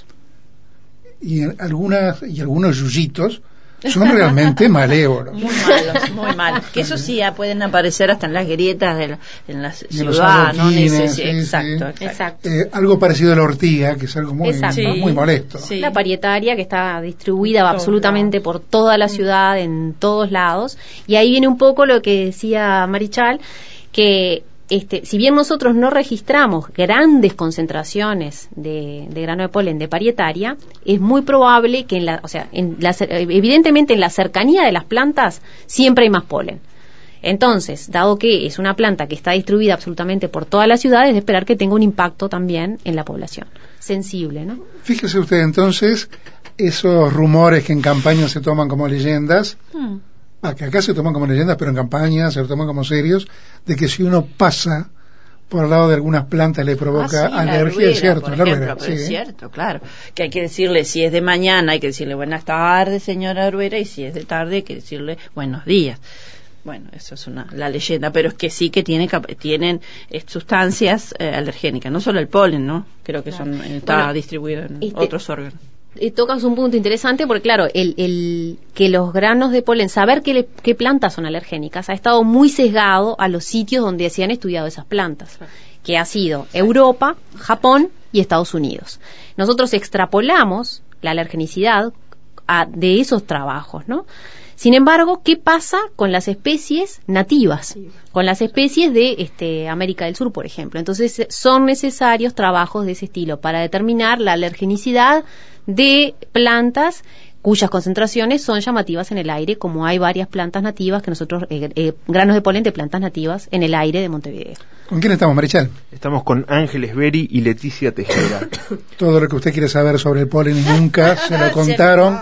Y algunas y algunos yuyitos son realmente malévolos. Muy malos, muy malos. Que eso sí ya pueden aparecer hasta en las grietas de la, en la ciudad, ¿no? Sí, sí, exacto, sí. exacto. Eh, algo parecido a la ortiga, que es algo muy, sí. muy molesto. Sí. La parietaria que está distribuida absolutamente por toda la ciudad, en todos lados. Y ahí viene un poco lo que decía Marichal, que Este, si bien nosotros no registramos grandes concentraciones de, de grano de polen de parietaria, es muy probable que en la, o sea, en la, evidentemente en la cercanía de las plantas siempre hay más polen. Entonces, dado que es una planta que está distribuida absolutamente por toda la ciudad, es de esperar que tenga un impacto también en la población. Sensible, ¿no? Fíjese usted entonces, esos rumores que en campaña se toman como leyendas, hmm. Ah, que acá se toman como leyendas, pero en campaña se toman como serios, de que si uno pasa por al lado de algunas plantas le provoca ah, sí, alergia, es cierto, por ejemplo, pero sí. Es cierto, claro, que hay que decirle si es de mañana, hay que decirle buenas tardes, señora Aruera, y si es de tarde hay que decirle buenos días. Bueno, eso es una la leyenda, pero es que sí que tiene, tienen eh, sustancias eh, alergénicas, no solo el polen, ¿no? Creo que son está bueno, distribuido en este, otros órganos. Y tocas un punto interesante porque, claro, el, el que los granos de polen, saber qué, le, qué plantas son alergénicas, ha estado muy sesgado a los sitios donde se han estudiado esas plantas, que ha sido Europa, Japón y Estados Unidos. Nosotros extrapolamos la alergenicidad a, de esos trabajos, ¿no? Sin embargo, ¿qué pasa con las especies nativas? Con las especies de este, América del Sur, por ejemplo. Entonces, son necesarios trabajos de ese estilo para determinar la alergenicidad de plantas cuyas concentraciones son llamativas en el aire, como hay varias plantas nativas que nosotros, eh, eh, granos de polen de plantas nativas en el aire de Montevideo. ¿Con quién estamos, Marichal? Estamos con Ángeles Beri y Leticia Tejera. Todo lo que usted quiere saber sobre el polen y nunca se lo contaron.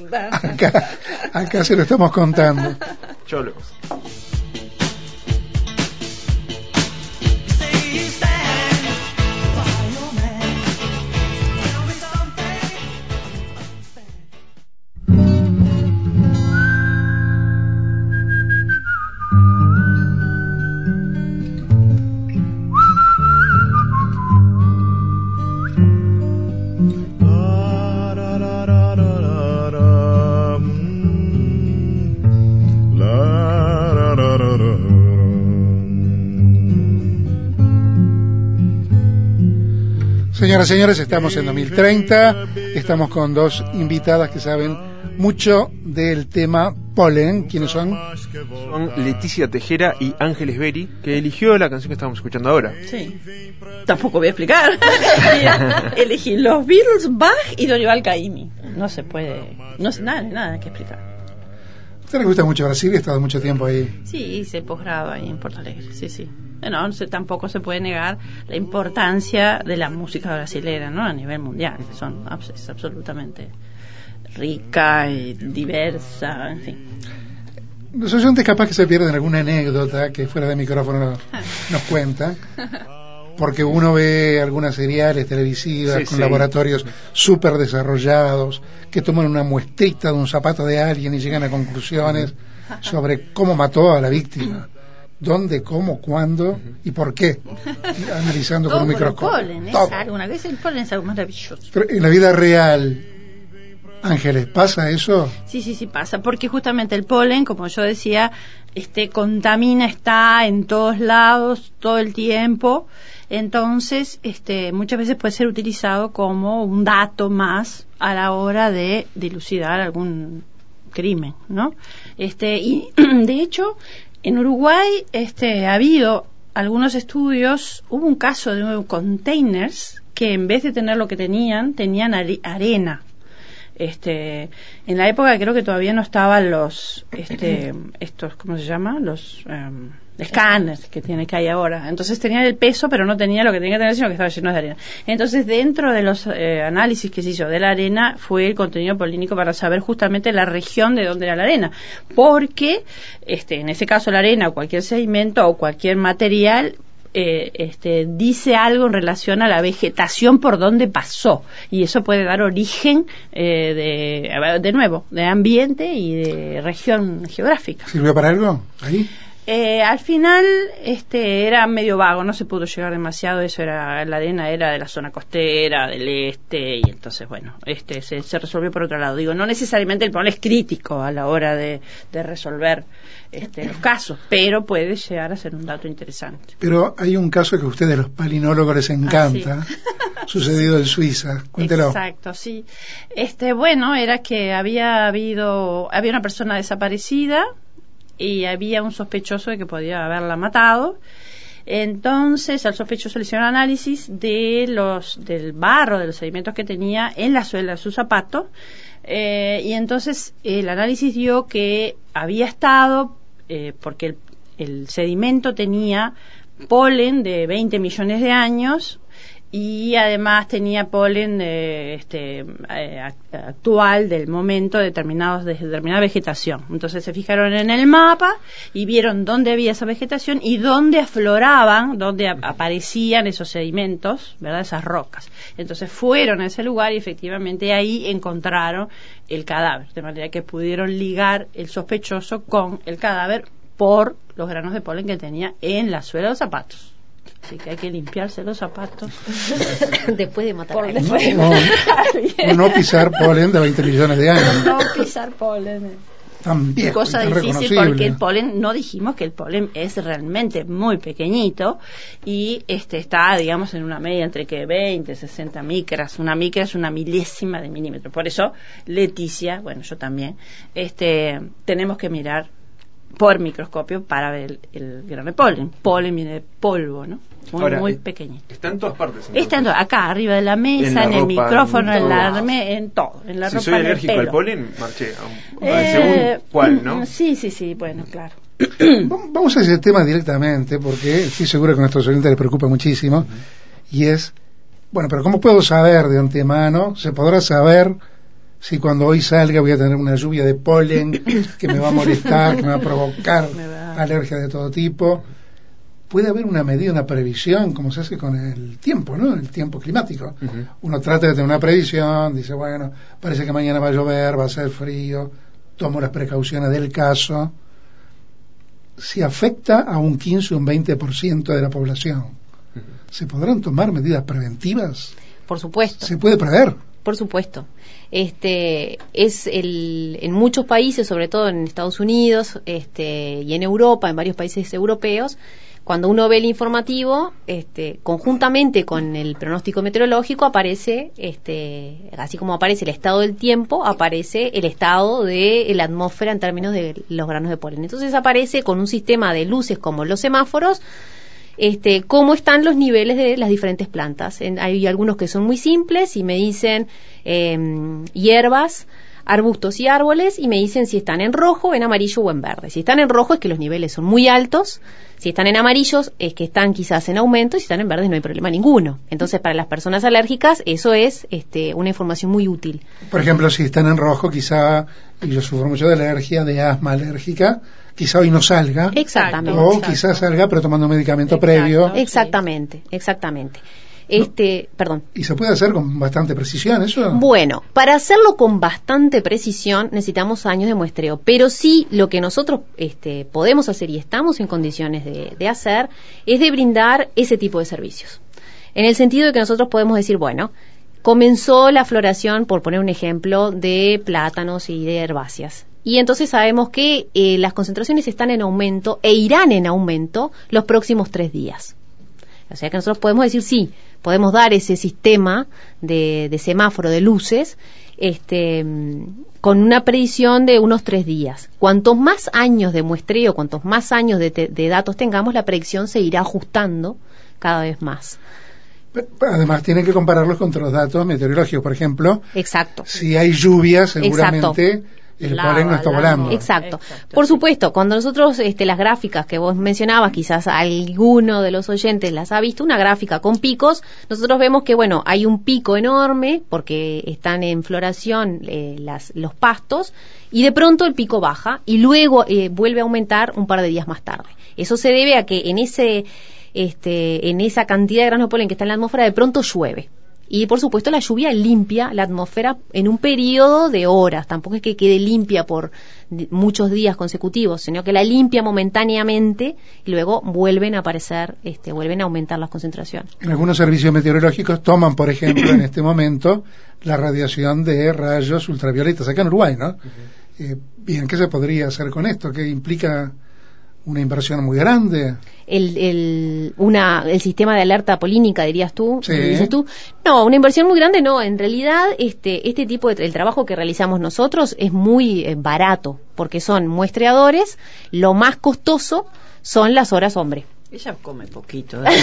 Acá, acá se lo estamos contando. Cholos. Da da da Señoras y señores, estamos en dos mil treinta, estamos con dos invitadas que saben mucho del tema polen. ¿Quiénes son? Son Leticia Tejera y Ángeles Berry, que eligió la canción que estamos escuchando ahora. Sí. Tampoco voy a explicar. Mira, elegí los Beatles, Bach y Dorival Caymmi. No se puede, no sé nada, nada que explicar. ¿A usted le gusta mucho Brasil y ha estado mucho tiempo ahí? Sí, hice posgrado ahí en Porto Alegre, sí, sí. No, no se, tampoco se puede negar la importancia de la música brasilera, ¿no? A nivel mundial. Son, es absolutamente rica y diversa, en fin. Los oyentes capaz que se pierden alguna anécdota que fuera de micrófono nos, nos cuentan, porque uno ve algunas seriales televisivas Sí, con sí. laboratorios súper desarrollados que toman una muestrita de un zapato de alguien y llegan a conclusiones sobre cómo mató a la víctima. ¿Dónde, cómo, cuándo y por qué? Analizando con un microscopio. El polen es Todo. algo, una vez el polen es algo maravilloso. Pero en la vida real, Ángeles, ¿pasa eso? Sí, sí, sí pasa, porque justamente el polen, como yo decía, este contamina, está en todos lados todo el tiempo. Entonces, este, muchas veces puede ser utilizado como un dato más a la hora de dilucidar algún crimen, ¿no? Este, y de hecho, en Uruguay, este, ha habido algunos estudios. Hubo un caso de containers que en vez de tener lo que tenían, tenían are- arena. Este, en la época creo que todavía no estaban los, este, estos, ¿cómo se llama? Los um, escáneres que tiene que hay ahora. Entonces tenían el peso, pero no tenía lo que tenía que tener, sino que estaba lleno de arena. Entonces, dentro de los eh, análisis que se hizo de la arena, fue el contenido polínico para saber justamente la región de donde era la arena. Porque, este, en ese caso la arena o cualquier sedimento o cualquier material, Eh, este, dice algo en relación a la vegetación por donde pasó, y eso puede dar origen eh, de, de nuevo, de ambiente y de región geográfica. ¿Sirvió para algo ahí? Eh, al final este era medio vago, no se pudo llegar demasiado. Eso era, la arena era de la zona costera, del este, y entonces bueno, este se, se resolvió por otro lado. Digo, no necesariamente el problema es crítico a la hora de, de resolver este, los casos, pero puede llegar a ser un dato interesante. Pero hay un caso que a ustedes los palinólogos les encanta, Ah, sí. sucedido en Suiza. Cuéntelo. Exacto, sí. Este, bueno, era que había habido, había una persona desaparecida y había un sospechoso de que podía haberla matado. Entonces al sospechoso le hicieron análisis de los del barro, de los sedimentos que tenía en la suela de su zapato, eh, y entonces el análisis dio que había estado, eh, porque el, el sedimento tenía polen de veinte millones de años, y además tenía polen de, este, eh, actual del momento determinados de determinada vegetación. Entonces se fijaron en el mapa y vieron dónde había esa vegetación y dónde afloraban, dónde a- aparecían esos sedimentos, ¿verdad? Esas rocas. Entonces fueron a ese lugar y efectivamente ahí encontraron el cadáver, de manera que pudieron ligar el sospechoso con el cadáver por los granos de polen que tenía en la suela de los zapatos. Así que hay que limpiarse los zapatos Después de matar por a alguien. después de No, matar a alguien. o no pisar polen de veinte millones de años. No pisar polen. Tan viejo, Cosa y tan difícil reconocible. porque el polen, no dijimos que el polen es realmente muy pequeñito y este está, digamos, en una media entre que veinte, sesenta micras. Una micra es una milésima de milímetro. Por eso, Leticia, bueno, yo también, este, tenemos que mirar por microscopio para ver el, el grano de polen. Polen viene de polvo, ¿no? Muy, Ahora, muy eh, pequeño. Está en todas partes. entonces. Está en todo, acá, arriba de la mesa, En la en, el ropa, micrófono, en en, la todo. arme- en todo. En la Si ropa, soy en el alérgico al pelo. polen, marché. a- a- Eh, según cuál, ¿no? Sí, sí, sí, bueno, claro. Vam- Vamos a ese tema directamente, porque estoy seguro que a nuestros oyentes les preocupa muchísimo, y es, bueno, pero ¿cómo puedo saber de antemano? ¿Se podrá saber si cuando hoy salga voy a tener una lluvia de polen que me va a molestar, que me va a provocar Me va- alergias de todo tipo? Puede haber una medida, una previsión, como se hace con el tiempo, ¿no? El tiempo climático. Ujú. Uno trata de tener una previsión, dice, bueno, parece que mañana va a llover, va a ser frío, tomo las precauciones del caso. Si afecta a un quince o un veinte por ciento de la población, ¿se podrán tomar medidas preventivas? Por supuesto. ¿Se puede prever? Por supuesto. Este es el en muchos países, sobre todo en Estados Unidos, este y en Europa, en varios países europeos, cuando uno ve el informativo, este, conjuntamente con el pronóstico meteorológico aparece, este, así como aparece el estado del tiempo, aparece el estado de la atmósfera en términos de los granos de polen. Entonces aparece con un sistema de luces como los semáforos, este, cómo están los niveles de las diferentes plantas. En, hay algunos que son muy simples y me dicen eh, hierbas, arbustos y árboles, y me dicen si están en rojo, en amarillo o en verde. Si están en rojo es que los niveles son muy altos, si están en amarillos es que están quizás en aumento, y si están en verdes no hay problema ninguno. Entonces, para las personas alérgicas eso es este, una información muy útil. Por ejemplo, si están en rojo, quizá, y yo sufro mucho de alergia, de asma alérgica, quizá hoy no salga. Exactamente. O Exacto. quizá salga pero tomando un medicamento Exacto. previo. Exactamente, exactamente. Este, perdón. ¿Y se puede hacer con bastante precisión eso? Bueno, para hacerlo con bastante precisión necesitamos años de muestreo, pero sí lo que nosotros este, podemos hacer y estamos en condiciones de, de hacer es de brindar ese tipo de servicios. En el sentido de que nosotros podemos decir, bueno, comenzó la floración, por poner un ejemplo, de plátanos y de herbáceas. Y entonces sabemos que eh, las concentraciones están en aumento e irán en aumento los próximos tres días. O sea que nosotros podemos decir, sí, podemos dar ese sistema de, de semáforo de luces este, con una predicción de unos tres días. Cuantos más años de muestreo, cuantos más años de, te, de datos tengamos, la predicción se irá ajustando cada vez más. Además, tienen que compararlos contra los datos meteorológicos. Por ejemplo, Exacto. si hay lluvia, seguramente Exacto. el Lava, polen no está lava. volando. Exacto. Exacto, Por sí. supuesto, cuando nosotros, este, las gráficas que vos mencionabas, quizás alguno de los oyentes las ha visto, una gráfica con picos, nosotros vemos que, bueno, hay un pico enorme porque están en floración eh, las, los pastos, y de pronto el pico baja y luego eh, vuelve a aumentar un par de días más tarde. Eso se debe a que en ese, este, en esa cantidad de granos de polen que está en la atmósfera, de pronto llueve. Y por supuesto la lluvia limpia la atmósfera en un periodo de horas, tampoco es que quede limpia por di- muchos días consecutivos, sino que la limpia momentáneamente y luego vuelven a aparecer, este, vuelven a aumentar las concentraciones. En algunos servicios meteorológicos toman, por ejemplo, en este momento, la radiación de rayos ultravioletas, acá en Uruguay, ¿no? Uh-huh. Eh, bien, ¿qué se podría hacer con esto? ¿Qué implica una inversión muy grande? El, el, una, el sistema de alerta polínica, dirías tú, Sí. dices tú. No, una inversión muy grande no. En realidad, este, este tipo de el trabajo que realizamos nosotros es muy eh, barato, porque son muestreadores. Lo más costoso son las horas hombre. Ella come poquito. ¿eh?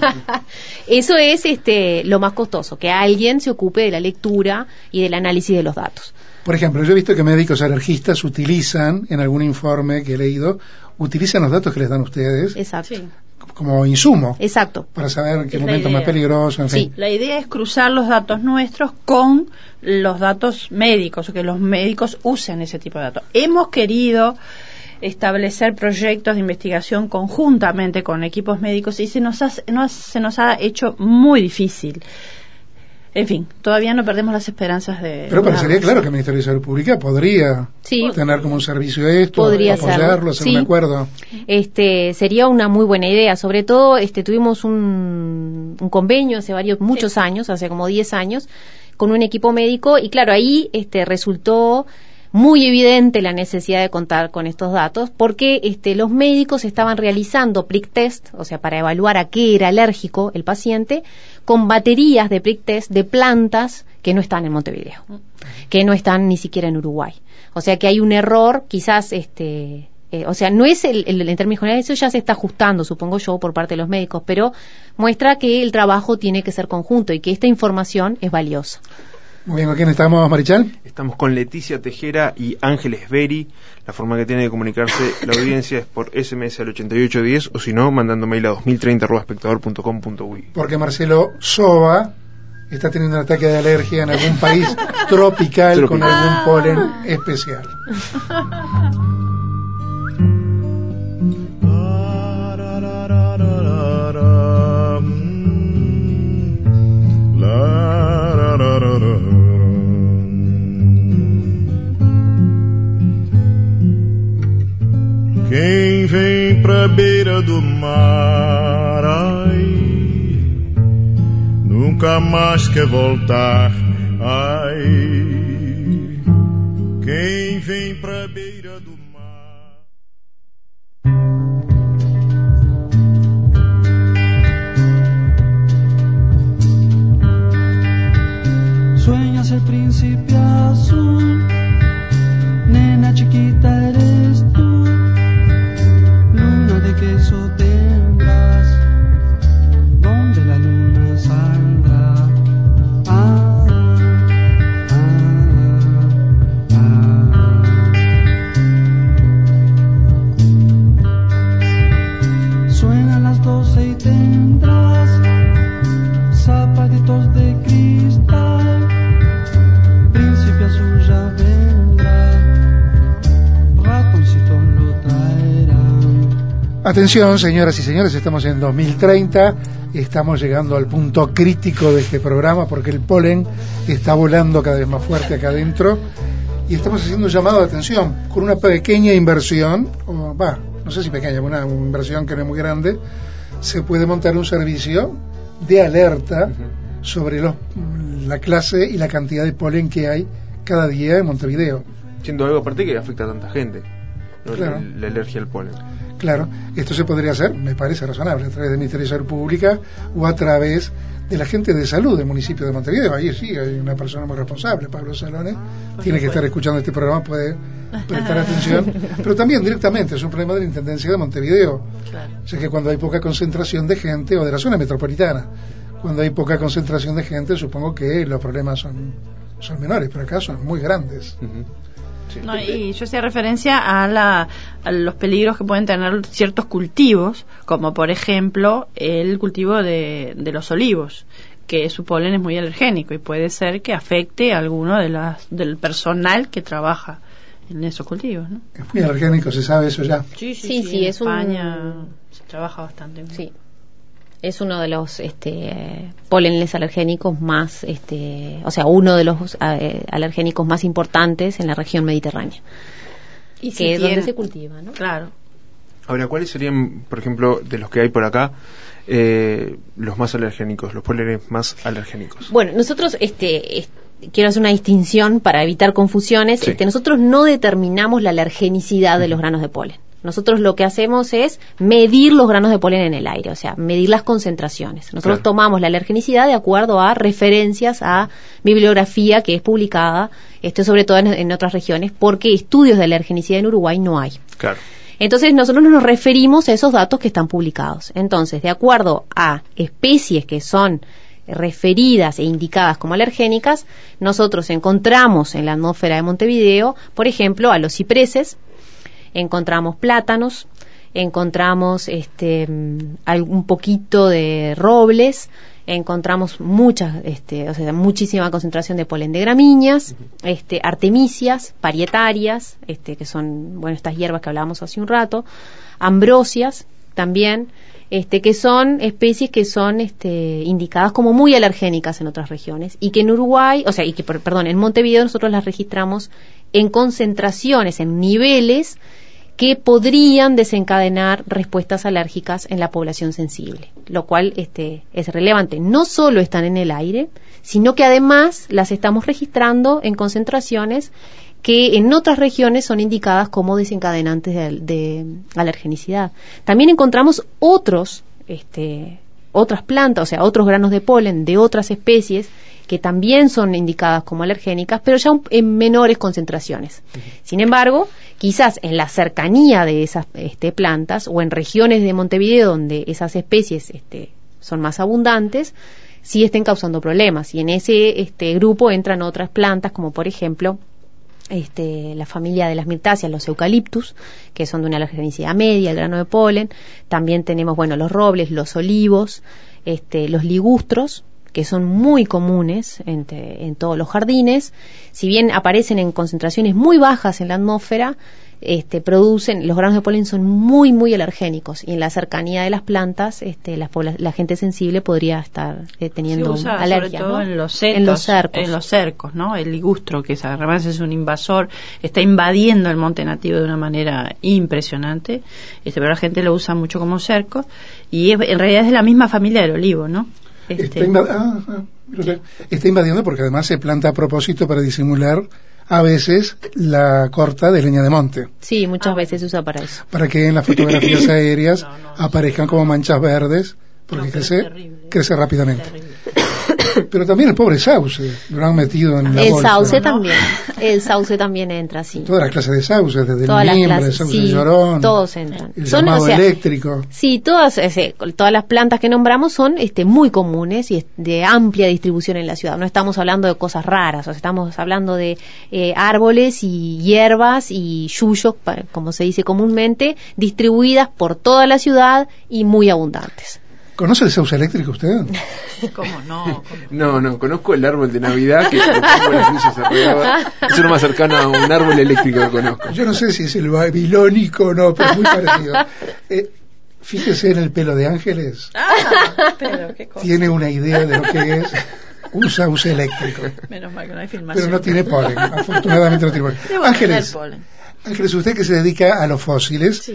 Eso es este, lo más costoso, que alguien se ocupe de la lectura y del análisis de los datos. Por ejemplo, yo he visto que médicos alergistas utilizan, en algún informe que he leído, utilizan los datos que les dan ustedes Exacto. Sí. como insumo Exacto. para saber qué Es la momento es más idea. peligroso, en Sí. fin. La idea es cruzar los datos nuestros con los datos médicos, o que los médicos usen ese tipo de datos. Hemos querido establecer proyectos de investigación conjuntamente con equipos médicos y se nos ha, no, se nos ha hecho muy difícil. En fin, todavía no perdemos las esperanzas de... Pero parecería de- claro que el Ministerio de Salud Pública podría Sí. tener como un servicio esto, Podría apoyarlo, serlo. hacer Sí. un acuerdo. Este, sería una muy buena idea. Sobre todo, este, tuvimos un, un convenio hace varios, muchos años, hace como diez años, con un equipo médico, y claro, ahí, este, resultó muy evidente la necesidad de contar con estos datos, porque, este, los médicos estaban realizando prick test, o sea, para evaluar a qué era alérgico el paciente, con baterías de prick test de plantas que no están en Montevideo, que no están ni siquiera en Uruguay. O sea que hay un error, quizás, este, eh, o sea, no es el, el, en términos generales, eso ya se está ajustando, supongo yo, por parte de los médicos, pero muestra que el trabajo tiene que ser conjunto y que esta información es valiosa. Muy bien, ¿con quién estamos, Marichal? Estamos con Leticia Tejera y Ángeles Beri. La forma que tiene de comunicarse la audiencia es por S M S al ochenta y ocho diez, o si no, mandando mail a dos mil treinta arroba espectador punto com punto uy. Porque Marcelo Soba está teniendo un ataque de alergia en algún país tropical, Tropical. con algún polen especial. Quem vem pra beira do mar, ai, nunca mais quer voltar, ai. Quem vem pra beira do mar. dulce príncipe azul, nena chiquita eres tú, luna de queso tendrás, donde la luna saldrá. Ah, ah, ah. Suenan las doce y tendrás zapatitos de cristal, príncipe azul ya vendrá, ratoncito lo traerán. Atención, señoras y señores, estamos en dos mil treinta, estamos llegando al punto crítico de este programa porque el polen está volando cada vez más fuerte acá adentro y estamos haciendo un llamado de atención con una pequeña inversión, o va, no sé si pequeña, una inversión que no es muy grande, se puede montar un servicio de alerta sobre los, la clase y la cantidad de polen que hay cada día en Montevideo. Siendo algo aparte que afecta a tanta gente, ¿no? Claro. la, la alergia al polen. Claro, esto se podría hacer, me parece razonable, a través del Ministerio de Salud Pública o a través de la gente de salud del municipio de Montevideo. Ahí sí hay una persona muy responsable, Pablo Salone, tiene que estar escuchando este programa, puede prestar atención, pero también directamente es un problema de la Intendencia de Montevideo, claro. Ya que cuando hay poca concentración de gente, o de la zona metropolitana, cuando hay poca concentración de gente, supongo que los problemas son, son menores, pero acá son muy grandes. Uh-huh. Sí. No, y yo hacía referencia a, la, a los peligros que pueden tener ciertos cultivos, como por ejemplo el cultivo de, de los olivos, que su polen es muy alergénico y puede ser que afecte a alguno de las, del personal que trabaja en esos cultivos, ¿no? Es muy alergénico, se sabe eso ya. Sí, sí, Sí, sí, sí, en es España un... se trabaja bastante. Sí. Es uno de los este, pólenes alergénicos más, este, o sea, uno de los eh, alergénicos más importantes en la región mediterránea. Y que si es tiene... donde se cultiva, ¿no? Claro. Ahora, ¿cuáles serían, por ejemplo, de los que hay por acá, eh, los más alergénicos, los pólenes más alergénicos? Bueno, nosotros, este, este quiero hacer una distinción para evitar confusiones. Sí. Este, nosotros no determinamos la alergenicidad de los granos de polen. Nosotros lo que hacemos es medir los granos de polen en el aire, o sea, medir las concentraciones. Nosotros Claro. tomamos la alergenicidad de acuerdo a referencias a bibliografía que es publicada, esto sobre todo en, en otras regiones, porque estudios de alergenicidad en Uruguay no hay. Claro. Entonces nosotros nos referimos a esos datos que están publicados. Entonces, de acuerdo a especies que son referidas e indicadas como alergénicas, nosotros encontramos en la atmósfera de Montevideo, por ejemplo, a los cipreses, encontramos plátanos, encontramos este un poquito de robles, encontramos muchas, este, o sea, muchísima concentración de polen de gramíneas, este, artemisias, parietarias, este, que son, bueno, estas hierbas que hablábamos hace un rato, ambrosias también, este, que son especies que son, este, indicadas como muy alergénicas en otras regiones y que en Uruguay, o sea, y que, perdón, en Montevideo nosotros las registramos en concentraciones, en niveles que podrían desencadenar respuestas alérgicas en la población sensible, lo cual este, es relevante. No solo están en el aire, sino que además las estamos registrando en concentraciones que en otras regiones son indicadas como desencadenantes de, de alergenicidad. También encontramos otros, este, otras plantas, o sea, otros granos de polen de otras especies que también son indicadas como alergénicas, pero ya en menores concentraciones. Uh-huh. Sin embargo, quizás en la cercanía de esas este, plantas o en regiones de Montevideo donde esas especies este, son más abundantes, sí estén causando problemas. Y en ese este, grupo entran otras plantas, como por ejemplo este, la familia de las mirtáceas, los eucaliptus, que son de una alergenicidad media, el grano de polen. También tenemos, bueno, los robles, los olivos, este, los ligustros, que son muy comunes en, te, en todos los jardines. Si bien aparecen en concentraciones muy bajas en la atmósfera, este, producen, los granos de polen son muy, muy alergénicos, y en la cercanía de las plantas, este, la, la gente sensible podría estar eh, teniendo se usa alergia, sobre todo ¿no? en los setos, en los cercos, en los cercos, ¿no? El ligustro, que es, además es un invasor, está invadiendo el monte nativo de una manera impresionante, este, pero la gente lo usa mucho como cerco, y es, en realidad es de la misma familia del olivo, ¿no? Este... Está, invad- ah, ah, está invadiendo porque además se planta a propósito para disimular a veces la corta de leña de monte. Sí, muchas ah, veces se usa para eso. Para que en las fotografías aéreas no, no, aparezcan como manchas verdes, porque no, crece, crece rápidamente. Terrible. Pero también el pobre sauce, lo han metido en la El bolsa, sauce ¿no? también, el sauce también entra, sí. Todas las clases de sauces, desde Todas el las mimbre, el clases, sauce sí, llorón, todos entran. el Son, llamado o sea, eléctrico. Sí, todas, ese, todas las plantas que nombramos son este, muy comunes y es de amplia distribución en la ciudad. No estamos hablando de cosas raras, o sea, estamos hablando de eh, árboles y hierbas y yuyos, pa- como se dice comúnmente, distribuidas por toda la ciudad y muy abundantes. ¿Conoce el sauce eléctrico usted? ¿Cómo no? ¿Cómo? No, no, conozco el árbol de Navidad que le pongo las luces arriba. Eso es lo más cercano a un árbol eléctrico que conozco. Yo no sé si es el babilónico o no, pero es muy parecido. Eh, fíjese en el pelo de Ángeles. Ah, pero qué cosa. Tiene una idea de lo que es un sauce eléctrico. Menos mal que no hay filmación. Pero no tiene polen, afortunadamente no tiene polen. Debo tener Ángeles, polen. Ángeles, usted que se dedica a los fósiles, Sí.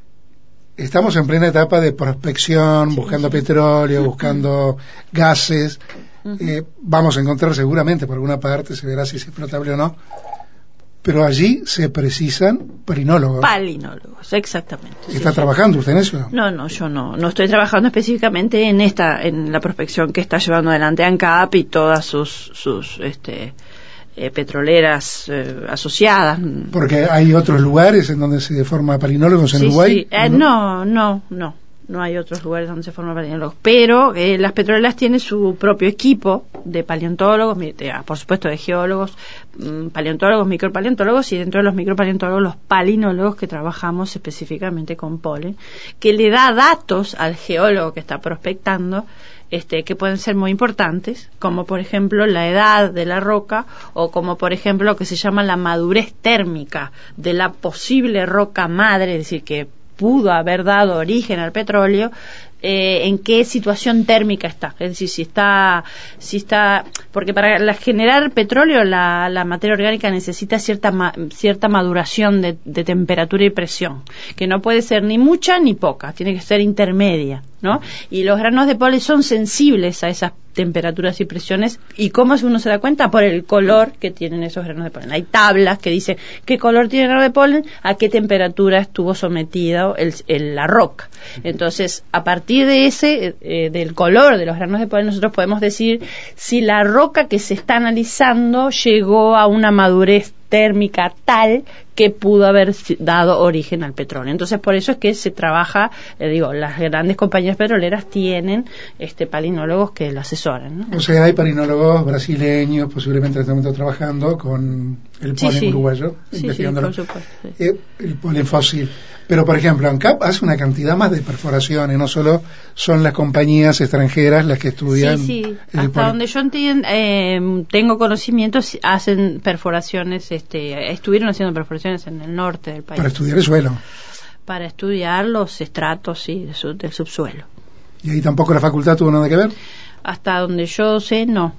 estamos en plena etapa de prospección, Sí, buscando sí. petróleo, buscando gases. Eh, vamos a encontrar seguramente por alguna parte, se verá si es explotable o no. Pero allí se precisan palinólogos. Palinólogos, exactamente. sí, ¿Está sí. trabajando usted en eso? No, no, yo no. No estoy trabajando específicamente en esta, en la prospección que está llevando adelante ANCAP y todas sus, sus, este, eh, petroleras eh, asociadas. Porque hay otros lugares en donde se forma palinólogos en Sí, Uruguay. sí. Eh, no, no, no. No hay otros lugares donde se forman paleontólogos. Pero eh, las petroleras tienen su propio equipo de paleontólogos, mi- de- ah, por supuesto de geólogos, mm, paleontólogos, micropaleontólogos y dentro de los micropaleontólogos los palinólogos que trabajamos específicamente con polen, que le da datos al geólogo que está prospectando este, que pueden ser muy importantes, como por ejemplo la edad de la roca o como por ejemplo lo que se llama la madurez térmica de la posible roca madre, es decir, que pudo haber dado origen al petróleo, eh, en qué situación térmica está, es decir, si está, si está, porque para la, generar petróleo la, la materia orgánica necesita cierta ma, cierta maduración de, de temperatura y presión, que no puede ser ni mucha ni poca, tiene que ser intermedia, ¿no? Y los granos de polen son sensibles a esas temperaturas y presiones. ¿Y cómo uno se da cuenta? Por el color que tienen esos granos de polen. Hay tablas que dicen qué color tiene el grano de polen, a qué temperatura estuvo sometido el, el, la roca. Entonces, a partir de ese, eh, del color de los granos de polen, nosotros podemos decir si la roca que se está analizando llegó a una madurez térmica tal que pudo haber dado origen al petróleo. Entonces, por eso es que se trabaja, eh, digo, las grandes compañías petroleras tienen este palinólogos que lo asesoran, ¿no? O sea, hay palinólogos brasileños, posiblemente en este momento trabajando con el Sí, polen sí. uruguayo, Sí, sí, investigándolo. por supuesto, sí. Eh, el polen fósil. Pero, por ejemplo, ANCAP hace una cantidad más de perforaciones, no solo son las compañías extranjeras las que estudian Sí, sí, el hasta polen. donde yo entiendo, eh, tengo conocimientos, hacen perforaciones, este, estuvieron haciendo perforaciones en el norte del país Para estudiar el suelo. para estudiar los estratos sí, de su- del subsuelo. Y ahí tampoco la facultad tuvo nada que ver. Hasta donde yo sé, no.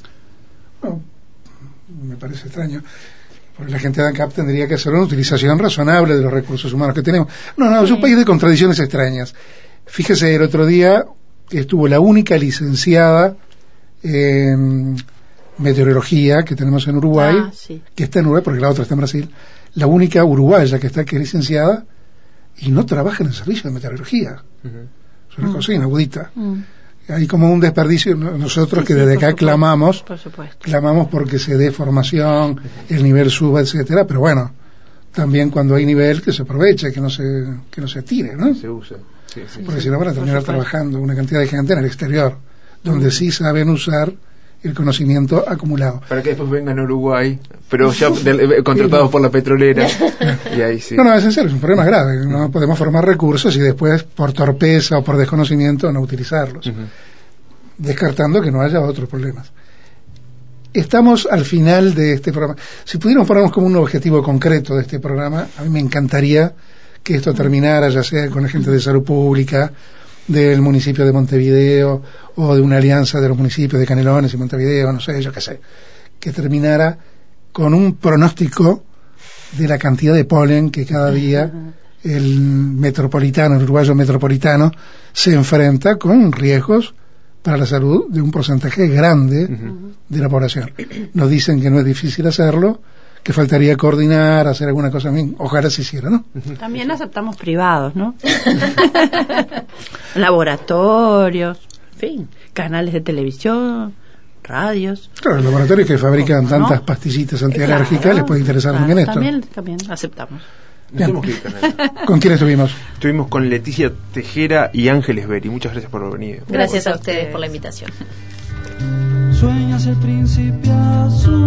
No, me parece extraño. Porque la gente de ANCAP tendría que hacer una utilización razonable de los recursos humanos que tenemos. No, no, es un país de contradicciones extrañas. Fíjese, el otro día estuvo la única licenciada en meteorología que tenemos en Uruguay, Ah, sí. que está en Uruguay porque la otra está en Brasil, la única uruguaya que está que es licenciada y no trabaja en el servicio de meteorología. Es una Mm. cosa inaudita. Mm. Hay como un desperdicio. No- Nosotros Sí, que sí, desde por acá supuesto, clamamos, por supuesto. clamamos porque se dé formación, el nivel suba, etcétera, pero bueno, también cuando hay nivel que se aproveche, que no se que no se tire, ¿no? Se usa. Sí, sí, Porque sí. si no van a por terminar supuesto. trabajando una cantidad de gente en el exterior, donde sí saben usar el conocimiento acumulado. Para que después vengan a Uruguay, pero ya del- eh, contratados por la petrolera. Y ahí sí. No, no, es en serio, es un problema grave. No podemos formar recursos y después, por torpeza o por desconocimiento, no utilizarlos. Ujú. Descartando que no haya otros problemas. Estamos al final de este programa. Si pudiéramos ponernos como un objetivo concreto de este programa, a mí me encantaría que esto terminara, ya sea con la gente de salud pública, del municipio de Montevideo, o de una alianza de los municipios de Canelones y Montevideo, no sé, yo qué sé, que terminara con un pronóstico de la cantidad de polen que cada día el metropolitano, el uruguayo metropolitano, se enfrenta con riesgos para la salud de un porcentaje grande Ujú. de la población. Nos dicen que no es difícil hacerlo, que faltaría coordinar, hacer alguna cosa, bien, ojalá se hiciera, ¿no? También aceptamos privados, ¿no? Laboratorios, en fin, canales de televisión, radios. Claro, los laboratorios que fabrican ¿no? tantas pastillitas antialérgicas, Claro, les puede interesar claro, también esto. También, también aceptamos. Nos Bien. hemos que ir con ella. ¿Con quién estuvimos? Estuvimos con Leticia Tejera y Ángeles Berry. Muchas gracias por venir. Gracias a Gracias a ustedes ustedes. por la invitación. Sueñas el príncipe azul.